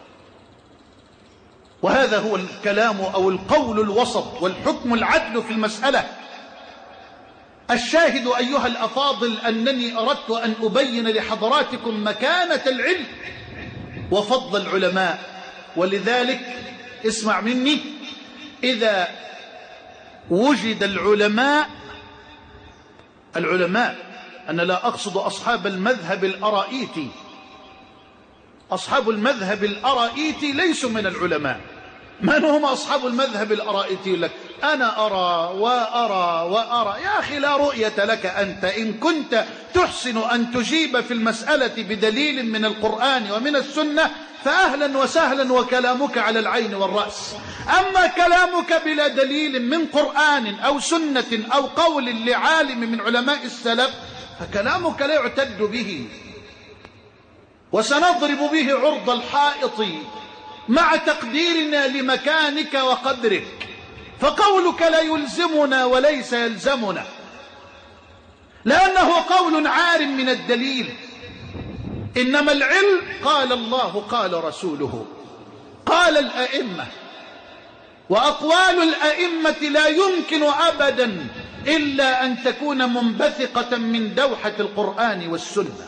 وهذا هو الكلام أو القول الوسط والحكم العدل في المسألة. الشاهد أيها الأفاضل أنني أردت أن أبين لحضراتكم مكانة العلم وفضل العلماء. ولذلك اسمع مني، إذا وجد العلماء العلماء أنا لا أقصد أصحاب المذهب الأرائيتي، أصحاب المذهب الأرائيتي ليسوا من العلماء. من هم أصحاب المذهب الأرائيتي؟ لك أنا أرى وأرى وأرى. يا أخي لا رؤية لك أنت. إن كنت تحسن أن تجيب في المسألة بدليل من القرآن ومن السنة فأهلا وسهلا، وكلامك على العين والرأس. أما كلامك بلا دليل من قرآن أو سنة أو قول لعالم من علماء السلف فكلامك لا يعتد به، وسنضرب به عرض الحائط مع تقديرنا لمكانك وقدرك. فقولك لا يلزمنا وليس يلزمنا، لأنه قول عار من الدليل. إنما العلم قال الله قال رسوله قال الأئمة، وأقوال الأئمة لا يمكن أبدا إلا أن تكون منبثقة من دوحة القرآن والسنة.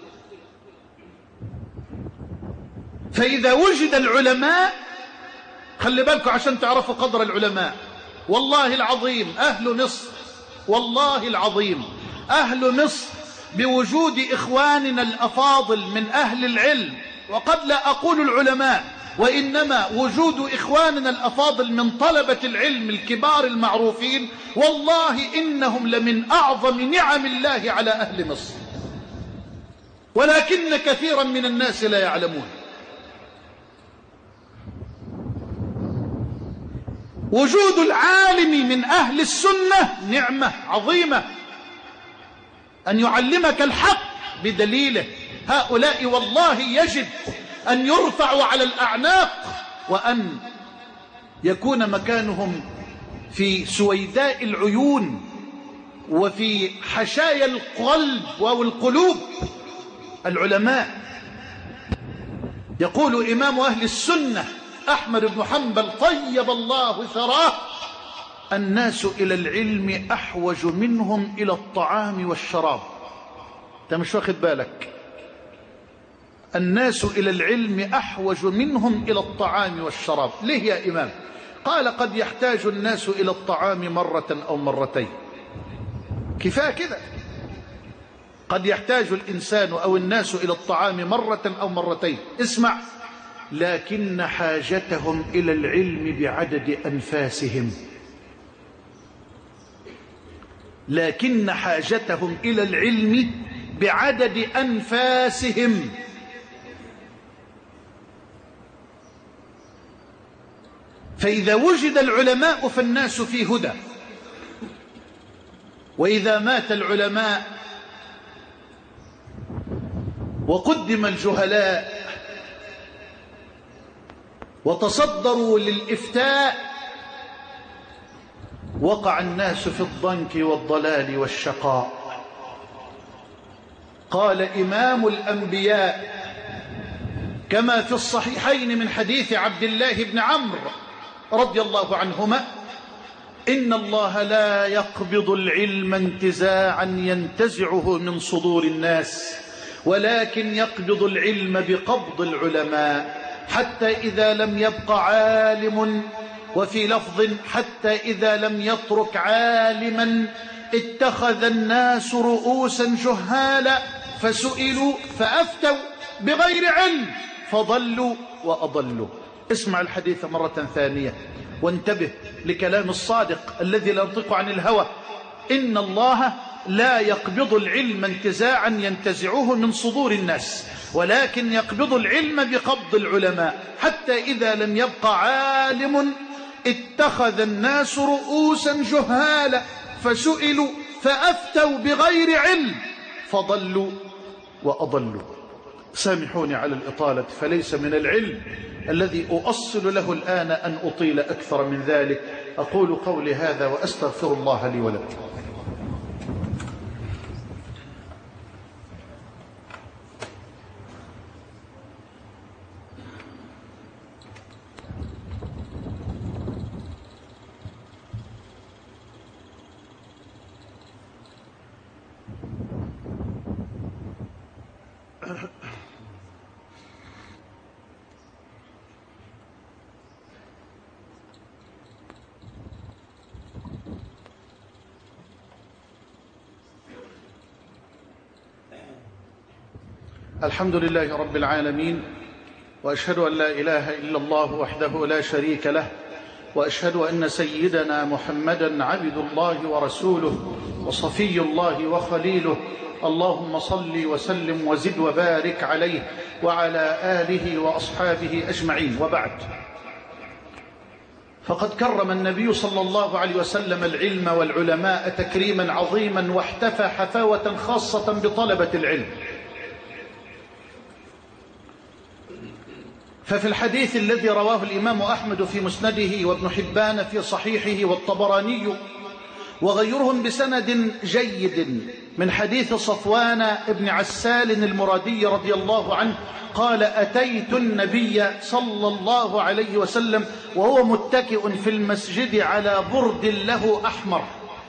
فإذا وجد العلماء، خلي بالكم عشان تعرفوا قدر العلماء، والله العظيم أهل مصر، والله العظيم أهل مصر بوجود إخواننا الأفاضل من أهل العلم، وقد لا أقول العلماء وإنما وجود إخواننا الأفاضل من طلبة العلم الكبار المعروفين، والله إنهم لمن أعظم نعم الله على أهل مصر، ولكن كثيرا من الناس لا يعلمون. وجود العالم من أهل السنة نعمة عظيمة، أن يعلمك الحق بدليله. هؤلاء والله يجب أن يرفعوا على الأعناق، وأن يكون مكانهم في سويداء العيون وفي حشايا القلب والقلوب. العلماء، يقول إمام أهل السنة أحمد بن حنبل طيب الله ثراه: الناس إلى العلم أحوج منهم إلى الطعام والشراب. أنت مش واخد بالك؟ الناس إلى العلم أحوج منهم إلى الطعام والشراب. ليه يا إمام؟ قال: قد يحتاج الناس إلى الطعام مرة أو مرتين، كفاية كده. قد يحتاج الإنسان أو الناس إلى الطعام مرة أو مرتين. اسمع: لكن حاجتهم إلى العلم بعدد أنفاسهم. لكن حاجتهم إلى العلم بعدد أنفاسهم. فإذا وجد العلماء فالناس في هدى، وإذا مات العلماء وقدم الجهلاء وتصدروا للإفتاء وقع الناس في الضنك والضلال والشقاء. قال إمام الأنبياء كما في الصحيحين من حديث عبد الله بن عمرو رضي الله عنهما: إن الله لا يقبض العلم انتزاعا ينتزعه من صدور الناس، ولكن يقبض العلم بقبض العلماء، حتى إذا لم يبق عالم، وفي لفظ حتى إذا لم يترك عالما اتخذ الناس رؤوسا جهالا فسئلوا فأفتوا بغير علم فضلوا وأضلوا. اسمع الحديث مرة ثانية وانتبه لكلام الصادق الذي لا ينطق عن الهوى: إن الله لا يقبض العلم انتزاعا ينتزعه من صدور الناس، ولكن يقبض العلم بقبض العلماء، حتى إذا لم يبق عالم اتخذ الناس رؤوسا جهالا فسئلوا فأفتوا بغير علم فضلوا وأضلوا. سامحوني على الإطالة، فليس من العلم الذي أؤصل له الآن أن أطيل أكثر من ذلك. أقول قولي هذا وأستغفر الله لي ولكم. الحمد لله رب العالمين، وأشهد أن لا إله إلا الله وحده لا شريك له، وأشهد أن سيدنا محمدا عبد الله ورسوله وصفي الله وخليله. اللهم صل وسلم وزد وبارك عليه وعلى آله وأصحابه أجمعين، وبعد. فقد كرم النبي صلى الله عليه وسلم العلم والعلماء تكريما عظيما، واحتفى حفاوة خاصة بطلبة العلم. ففي الحديث الذي رواه الإمام أحمد في مسنده وابن حبان في صحيحه والطبراني وغيرهم بسند جيد من حديث صفوان بن عسال المرادي رضي الله عنه قال: أتيت النبي صلى الله عليه وسلم وهو متكئ في المسجد على برد له أحمر.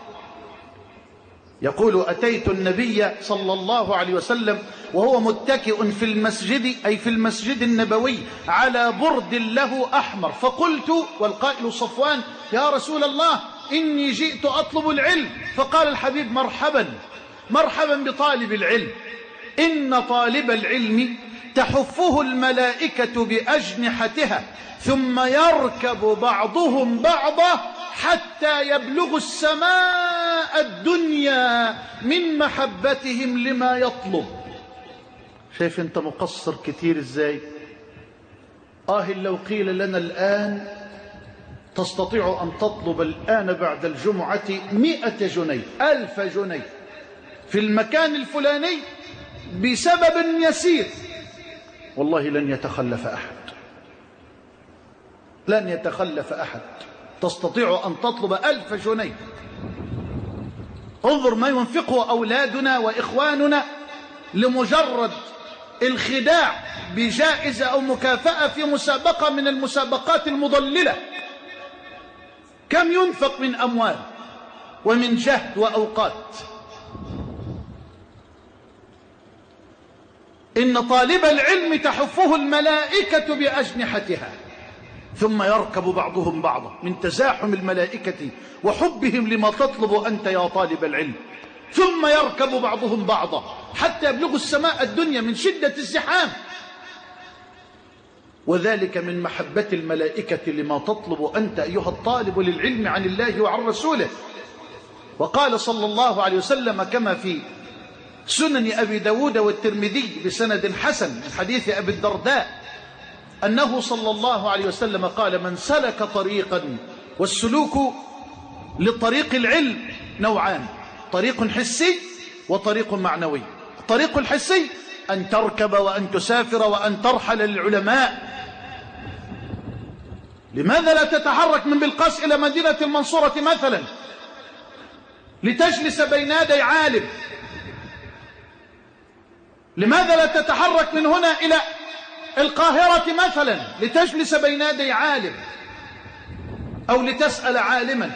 يقول: أتيت النبي صلى الله عليه وسلم وهو متكئ في المسجد، أي في المسجد النبوي، على برد له أحمر، فقلت، والقائل صفوان: يا رسول الله، إني جئت أطلب العلم. فقال الحبيب: مرحبا مرحبا بطالب العلم، إن طالب العلم تحفه الملائكة بأجنحتها، ثم يركب بعضهم بعضا حتى يبلغ السماء الدنيا من محبتهم لما يطلب. شايف انت مقصر كتير ازاي؟ آه لو قيل لنا الآن تستطيع أن تطلب الآن بعد الجمعة مئة جنيه، ألف جنيه في المكان الفلاني بسبب يسير، والله لن يتخلف أحد، لن يتخلف أحد. تستطيع أن تطلب ألف جنيه. انظر ما ينفقه أولادنا وإخواننا لمجرد الخداع بجائزة أو مكافأة في مسابقة من المسابقات المضللة. كم ينفق من أموال ومن جهد وأوقات. إن طالب العلم تحفه الملائكة بأجنحتها، ثم يركب بعضهم بعضا من تزاحم الملائكة وحبهم لما تطلب أنت يا طالب العلم، ثم يركب بعضهم بعضا حتى يبلغوا السماء الدنيا من شدة الزحام، وذلك من محبة الملائكة لما تطلب أنت أيها الطالب للعلم عن الله وعن رسوله. وقال صلى الله عليه وسلم كما في سنن أبي داود والترمذي بسند حسن من حديث أبي الدرداء أنه صلى الله عليه وسلم قال: من سلك طريقا، والسلوك لطريق العلم نوعان: طريق حسي وطريق معنوي. الطريق الحسي أن تركب وأن تسافر وأن ترحل للعلماء. لماذا لا تتحرك من بلقاس إلى مدينة المنصورة مثلا لتجلس بين يدي عالم؟ لماذا لا تتحرك من هنا إلى القاهرة مثلا لتجلس بين يدي عالم أو لتسأل عالما؟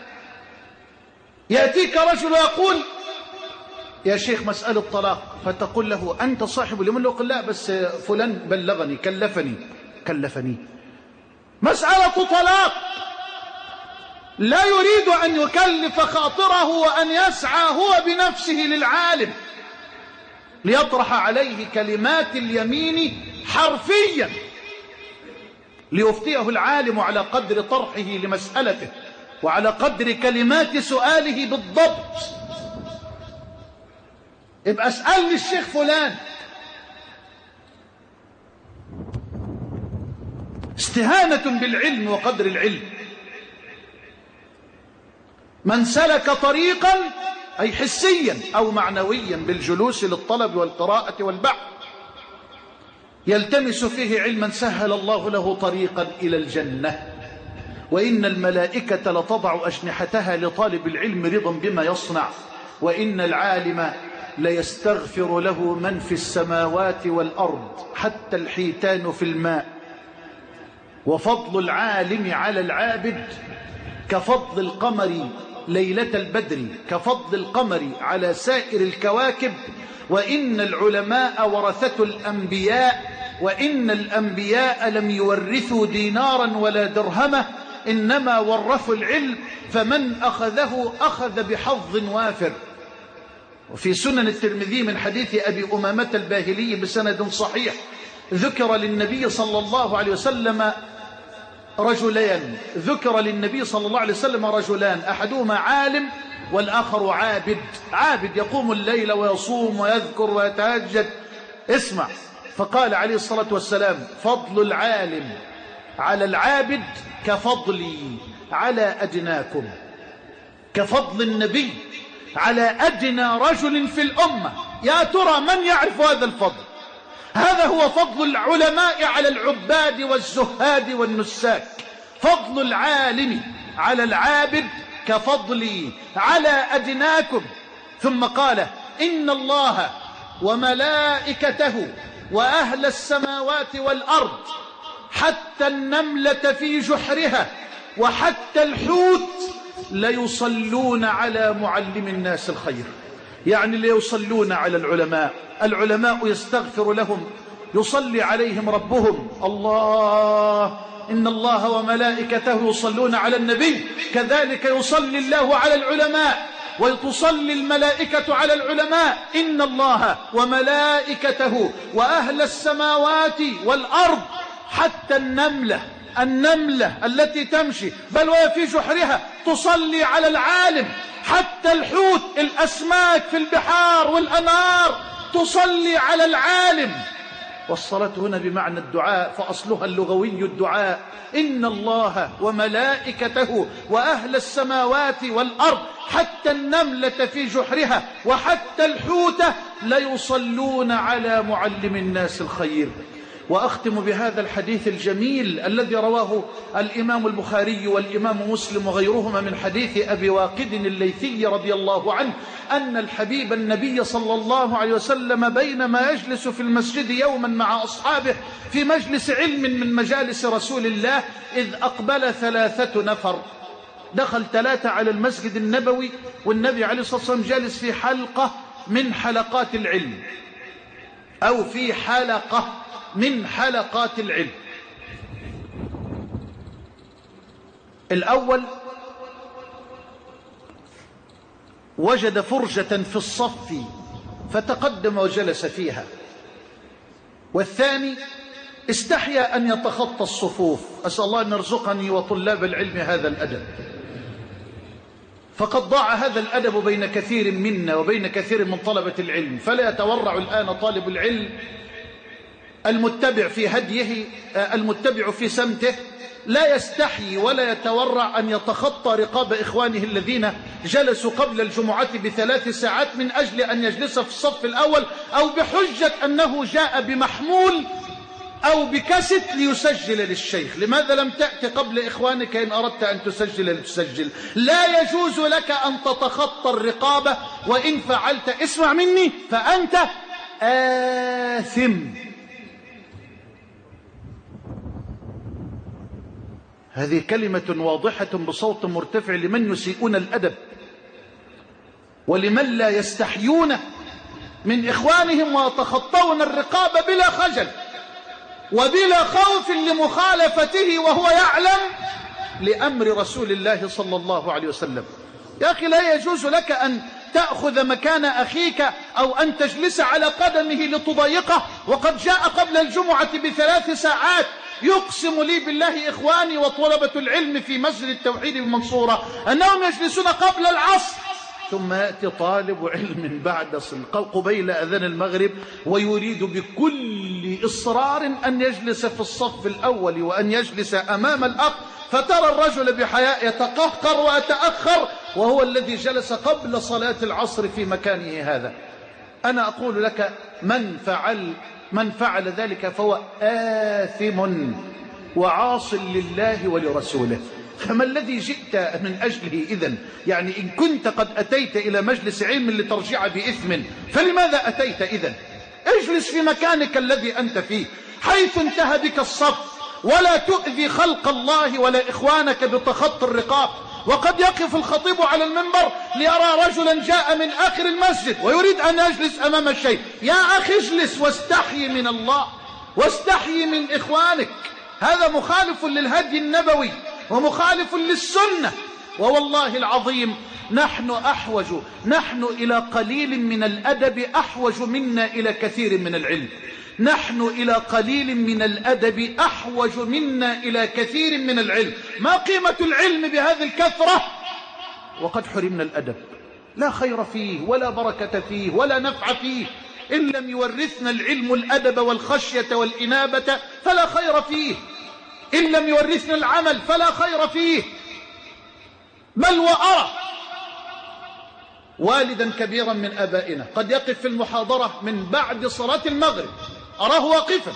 يأتيك رجل ويقول يا شيخ مسألة طلاق، فتقول له أنت صاحب اليمين؟ يقول لا بس فلان بلغني كلفني. كلفني مسألة طلاق، لا يريد أن يكلف خاطره وأن يسعى هو بنفسه للعالم ليطرح عليه كلمات اليمين حرفيا ليفتيه العالم على قدر طرحه لمسألته وعلى قدر كلمات سؤاله بالضبط. ابقى اسألني الشيخ فلان. استهانة بالعلم وقدر العلم. من سلك طريقا أي حسيا أو معنويا بالجلوس للطلب والقراءة والبحث يلتمس فيه علما سهل الله له طريقا إلى الجنة. وإن الملائكة لتضع أجنحتها لطالب العلم رضا بما يصنع. وإن العالم ليستغفر له من في السماوات والأرض حتى الحيتان في الماء. وفضل العالم على العابد كفضل القمر ليلة البدر، كفضل القمر على سائر الكواكب. وإن العلماء ورثة الأنبياء، وإن الأنبياء لم يورثوا دينارا ولا درهمة، إنما ورثوا العلم، فمن أخذه أخذ بحظ وافر. وفي سنن الترمذي من حديث أبي أمامة الباهلي بسند صحيح ذكر للنبي صلى الله عليه وسلم رجلان ذكر للنبي صلى الله عليه وسلم رجلان أحدهما عالم والآخر عابد. عابد يقوم الليل ويصوم ويذكر ويتهجد. اسمع، فقال عليه الصلاة والسلام فضل العالم على العابد كفضلي على أدناكم، كفضل النبي على أدنى رجل في الأمة. يا ترى من يعرف هذا الفضل؟ هذا هو فضل العلماء على العباد والزهاد والنساك. فضل العالم على العابد كفضلي على أدناكم. ثم قال إن الله وملائكته وأهل السماوات والأرض حتى النملة في جحرها وحتى الحوت ليصلون على معلم الناس الخير. يعني ليصلون على العلماء. العلماء يستغفر لهم، يصلي عليهم ربهم. الله إن الله وملائكته يصلون على النبي، كذلك يصلي الله على العلماء وتصلي الملائكة على العلماء. إن الله وملائكته وأهل السماوات والأرض حتى النملة النملة التي تمشي بل وهي في جحرها تصلي على العالم. حتى الحوت الأسماك في البحار والأنهار تصلي على العالم. والصلاة هنا بمعنى الدعاء، فأصلها اللغوي الدعاء. إن الله وملائكته وأهل السماوات والأرض حتى النملة في جحرها وحتى الحوت ليصلون على معلم الناس الخير. وأختم بهذا الحديث الجميل الذي رواه الإمام البخاري والإمام مسلم وغيرهما من حديث أبي واقد الليثي رضي الله عنه أن الحبيب النبي صلى الله عليه وسلم بينما يجلس في المسجد يوما مع أصحابه في مجلس علم من مجالس رسول الله إذ أقبل ثلاثة نفر. دخل ثلاثة على المسجد النبوي والنبي عليه الصلاة والسلام جالس في حلقة من حلقات العلم أو في حلقة من حلقات العلم. الأول وجد فرجة في الصف فتقدم وجلس فيها. والثاني استحيا أن يتخطى الصفوف. أسأل الله أن يرزقني وطلاب العلم هذا الأدب. فقد ضاع هذا الأدب بين كثير منا وبين كثير من طلبة العلم. فلا يتورع الآن طالب العلم المتبع في هديه المتبع في سمته لا يستحي ولا يتورع أن يتخطى رقاب إخوانه الذين جلسوا قبل الجمعة بثلاث ساعات من أجل أن يجلس في الصف الأول، أو بحجة أنه جاء بمحمول أو بكاسيت ليسجل للشيخ. لماذا لم تأتي قبل إخوانك إن أردت أن تسجل لتسجل؟ لا يجوز لك أن تتخطى الرقابة، وإن فعلت اسمع مني فأنت آثم. هذه كلمة واضحة بصوت مرتفع لمن يسيئون الأدب ولمن لا يستحيون من إخوانهم ويتخطون الرقابة بلا خجل وبلا خوف لمخالفته وهو يعلم لأمر رسول الله صلى الله عليه وسلم. يا أخي لا يجوز لك أن تأخذ مكان أخيك أو أن تجلس على قدمه لتضايقه، وقد جاء قبل الجمعة بثلاث ساعات. يقسم لي بالله إخواني وطلبة العلم في مسجد التوحيد بالمنصورة أنهم يجلسون قبل العصر، ثم يأتي طالب علم بعد قبيل أذان المغرب ويريد بكل إصرار أن يجلس في الصف الأول وأن يجلس أمام الأخ، فترى الرجل بحياء يتقهقر ويتأخر وهو الذي جلس قبل صلاة العصر في مكانه هذا. أنا أقول لك من فعل من فعل ذلك فهو آثم وعاص لله ولرسوله. فما الذي جئت من أجله إذن؟ يعني إن كنت قد أتيت إلى مجلس علم لترجع بإثم فلماذا أتيت إذن؟ اجلس في مكانك الذي أنت فيه حيث انتهى بك الصف، ولا تؤذي خلق الله ولا إخوانك بتخطي الرقاب. وقد يقف الخطيب على المنبر ليرى رجلا جاء من آخر المسجد ويريد أن يجلس أمام الشيء. يا أخي اجلس واستحي من الله واستحي من إخوانك. هذا مخالف للهدي النبوي ومخالف للسنة. ووالله العظيم نحن أحوج نحن إلى قليل من الأدب أحوج منا إلى كثير من العلم. نحن إلى قليل من الأدب أحوج منا إلى كثير من العلم. ما قيمة العلم بهذه الكثرة وقد حرمنا الأدب؟ لا خير فيه ولا بركة فيه ولا نفع فيه. إن لم يورثنا العلم الأدب والخشية والإنابة فلا خير فيه. إن لم يورثنا العمل فلا خير فيه. بل وأرى والدا كبيرا من أبائنا قد يقف في المحاضرة من بعد صلاة المغرب، أراه واقفا.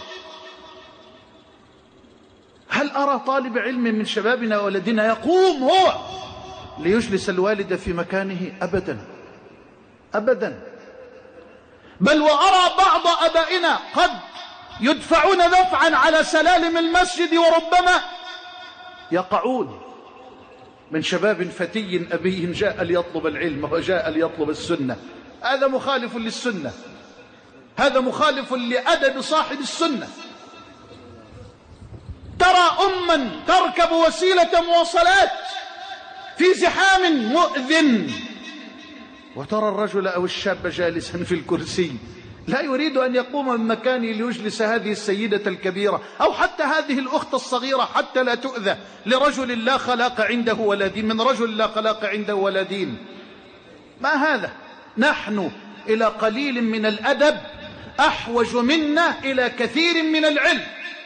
هل أرى طالب علم من شبابنا وولدنا يقوم هو ليجلس الوالد في مكانه؟ أبدا أبدا. بل وأرى بعض أبائنا قد يدفعون دفعا على سلالم المسجد وربما يقعون من شباب فتي أبي جاء ليطلب العلم وجاء ليطلب السنة. هذا مخالف للسنة، هذا مخالف لأدب صاحب السنة. ترى أما تركب وسيلة مواصلات في زحام مؤذن، وترى الرجل أو الشاب جالسا في الكرسي لا يريد أن يقوم من مكانه ليجلس هذه السيدة الكبيرة أو حتى هذه الأخت الصغيرة حتى لا تؤذى لرجل لا خلاق عنده ولا دين، من رجل لا خلاق عنده ولا دين. ما هذا؟ نحن إلى قليل من الأدب أحوج منا إلى كثير من العلم.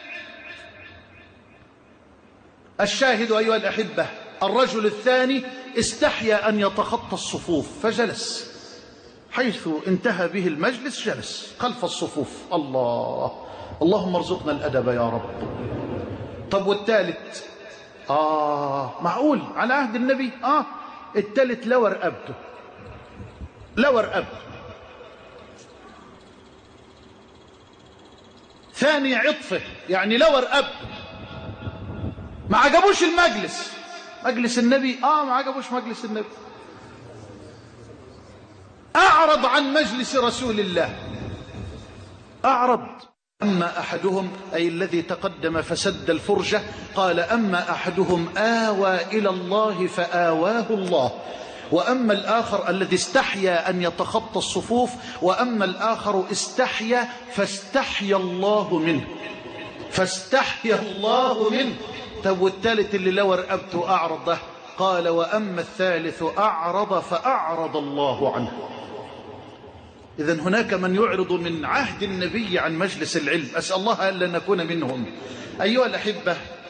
الشاهد أيها الأحبة، الرجل الثاني استحيا أن يتخطى الصفوف فجلس، حيث انتهى به المجلس جلس خلف الصفوف. الله اللهم ارزقنا الأدب يا رب. طب والثالث؟ آه معقول على عهد النبي؟ آه الثالث لو رقبته لو رقبته. ثاني عطفه يعني لو رقبته. ما عجبوش المجلس، مجلس النبي آه ما عجبوش مجلس النبي، أعرض عن مجلس رسول الله، أعرض. أما أحدهم أي الذي تقدم فسد الفرجة، قال أما أحدهم آوى إلى الله فآواه الله، وأما الآخر الذي استحيا أن يتخطى الصفوف، وأما الآخر استحيا فاستحيا الله منه فاستحيا الله منه. طب والثالث اللي لو رقبته أعرضه، قال وأما الثالث أعرض فأعرض الله عنه. إذن هناك من يعرض من عهد النبي عن مجلس العلم، أسأل الله ألا نكون منهم. أيها الأحبة،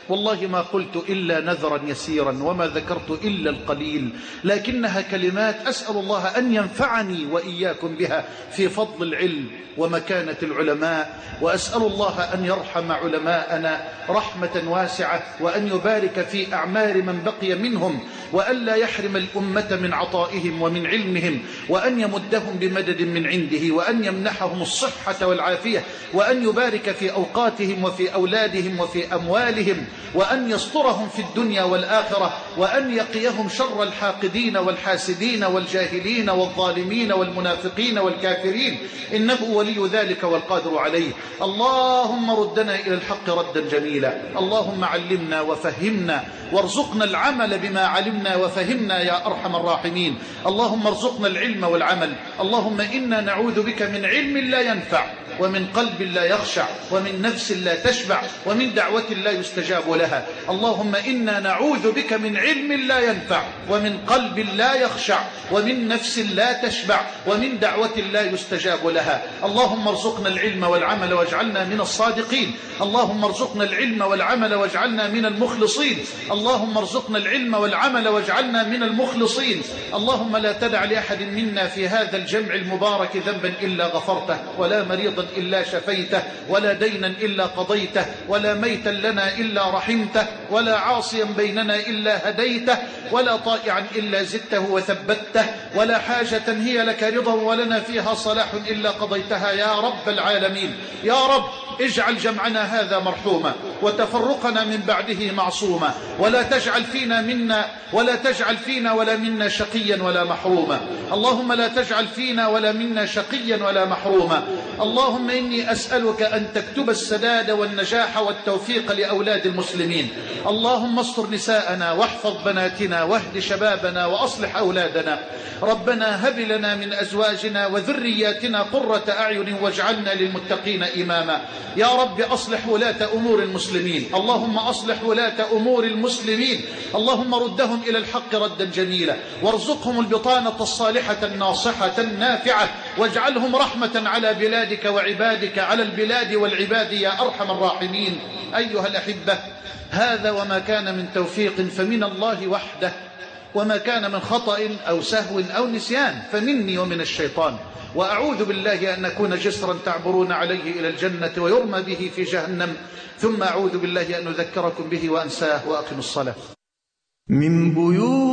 والله ما قلت إلا نذرا يسيرا وما ذكرت إلا القليل، لكنها كلمات أسأل الله أن ينفعني وإياكم بها في فضل العلم ومكانة العلماء، وأسأل الله أن يرحم علماءنا رحمة واسعة، وأن يبارك في أعمار من بقي منهم، وأن لا يحرم الأمة من عطائهم ومن علمهم، وأن يمدهم بمدد من عنده، وأن يمنحهم الصحة والعافية، وأن يبارك في أوقاتهم وفي أولادهم وفي أموالهم، وأن يسترهم في الدنيا والآخرة، وأن يقيهم شر الحاقدين والحاسدين والجاهلين والظالمين والمنافقين والكافرين، إنه ولي ذلك والقادر عليه. اللهم ردنا إلى الحق ردا جميلا، اللهم علمنا وفهمنا وارزقنا العمل بما علمنا وفهمنا يا أرحم الراحمين. اللهم ارزقنا العلم والعمل. اللهم إنا نعوذ بك من علم لا ينفع، ومن قلب لا يخشع، ومن نفس لا تشبع، ومن دعوة لا يستجاب لها. اللهم إنا نعوذ بك من علم لا ينفع، ومن قلب لا يخشع، ومن نفس لا تشبع، ومن دعوة لا يستجاب لها. اللهم ارزقنا العلم والعمل واجعلنا من الصادقين. اللهم ارزقنا العلم والعمل واجعلنا من المخلصين. اللهم ارزقنا العلم والعمل واجعلنا من المخلصين. اللهم لا تدع لأحد منا في هذا الجمع المبارك ذنبا إلا غفرته، ولا مريضا إلا شفيته، ولا دينا إلا قضيته، ولا ميتا لنا إلا رحمته، ولا عاصيا بيننا إلا هديته، ولا طائعا إلا زدته وثبته، ولا حاجة هي لك رضا ولنا فيها صلاح إلا قضيتها يا رب العالمين. يا رب اجعل جمعنا هذا مرحوما، وتفرقنا من بعده معصوما، ولا تجعل فينا منا ولا تجعل فينا ولا منا شقيا ولا محروما. اللهم لا تجعل فينا ولا منا شقيا ولا محروما. اللهم إني أسألك أن تكتب السداد والنجاح والتوفيق لأولاد المسلمين. اللهم استر نساءنا واحفظ بناتنا واهد شبابنا وأصلح أولادنا. ربنا هب لنا من أزواجنا وذرياتنا قرة أعين واجعلنا للمتقين إماما. يا رب أصلح ولاة أمور المسلمين. اللهم أصلح ولاة أمور المسلمين. اللهم ردهم إلى الحق ردا جميلا، وارزقهم البطانة الصالحة الناصحة النافعة، واجعلهم رحمة على بلادك وعبادك، على البلاد والعباد يا أرحم الراحمين. أيها الأحبة، هذا وما كان من توفيق فمن الله وحده، وما كان من خطأ أو سهو أو نسيان فمني ومن الشيطان، وأعوذ بالله أن نكون جسرا تعبرون عليه إلى الجنة ويرمى به في جهنم، ثم أعوذ بالله أن أذكركم به وأنساه. وأقم الصلاة. من بيوت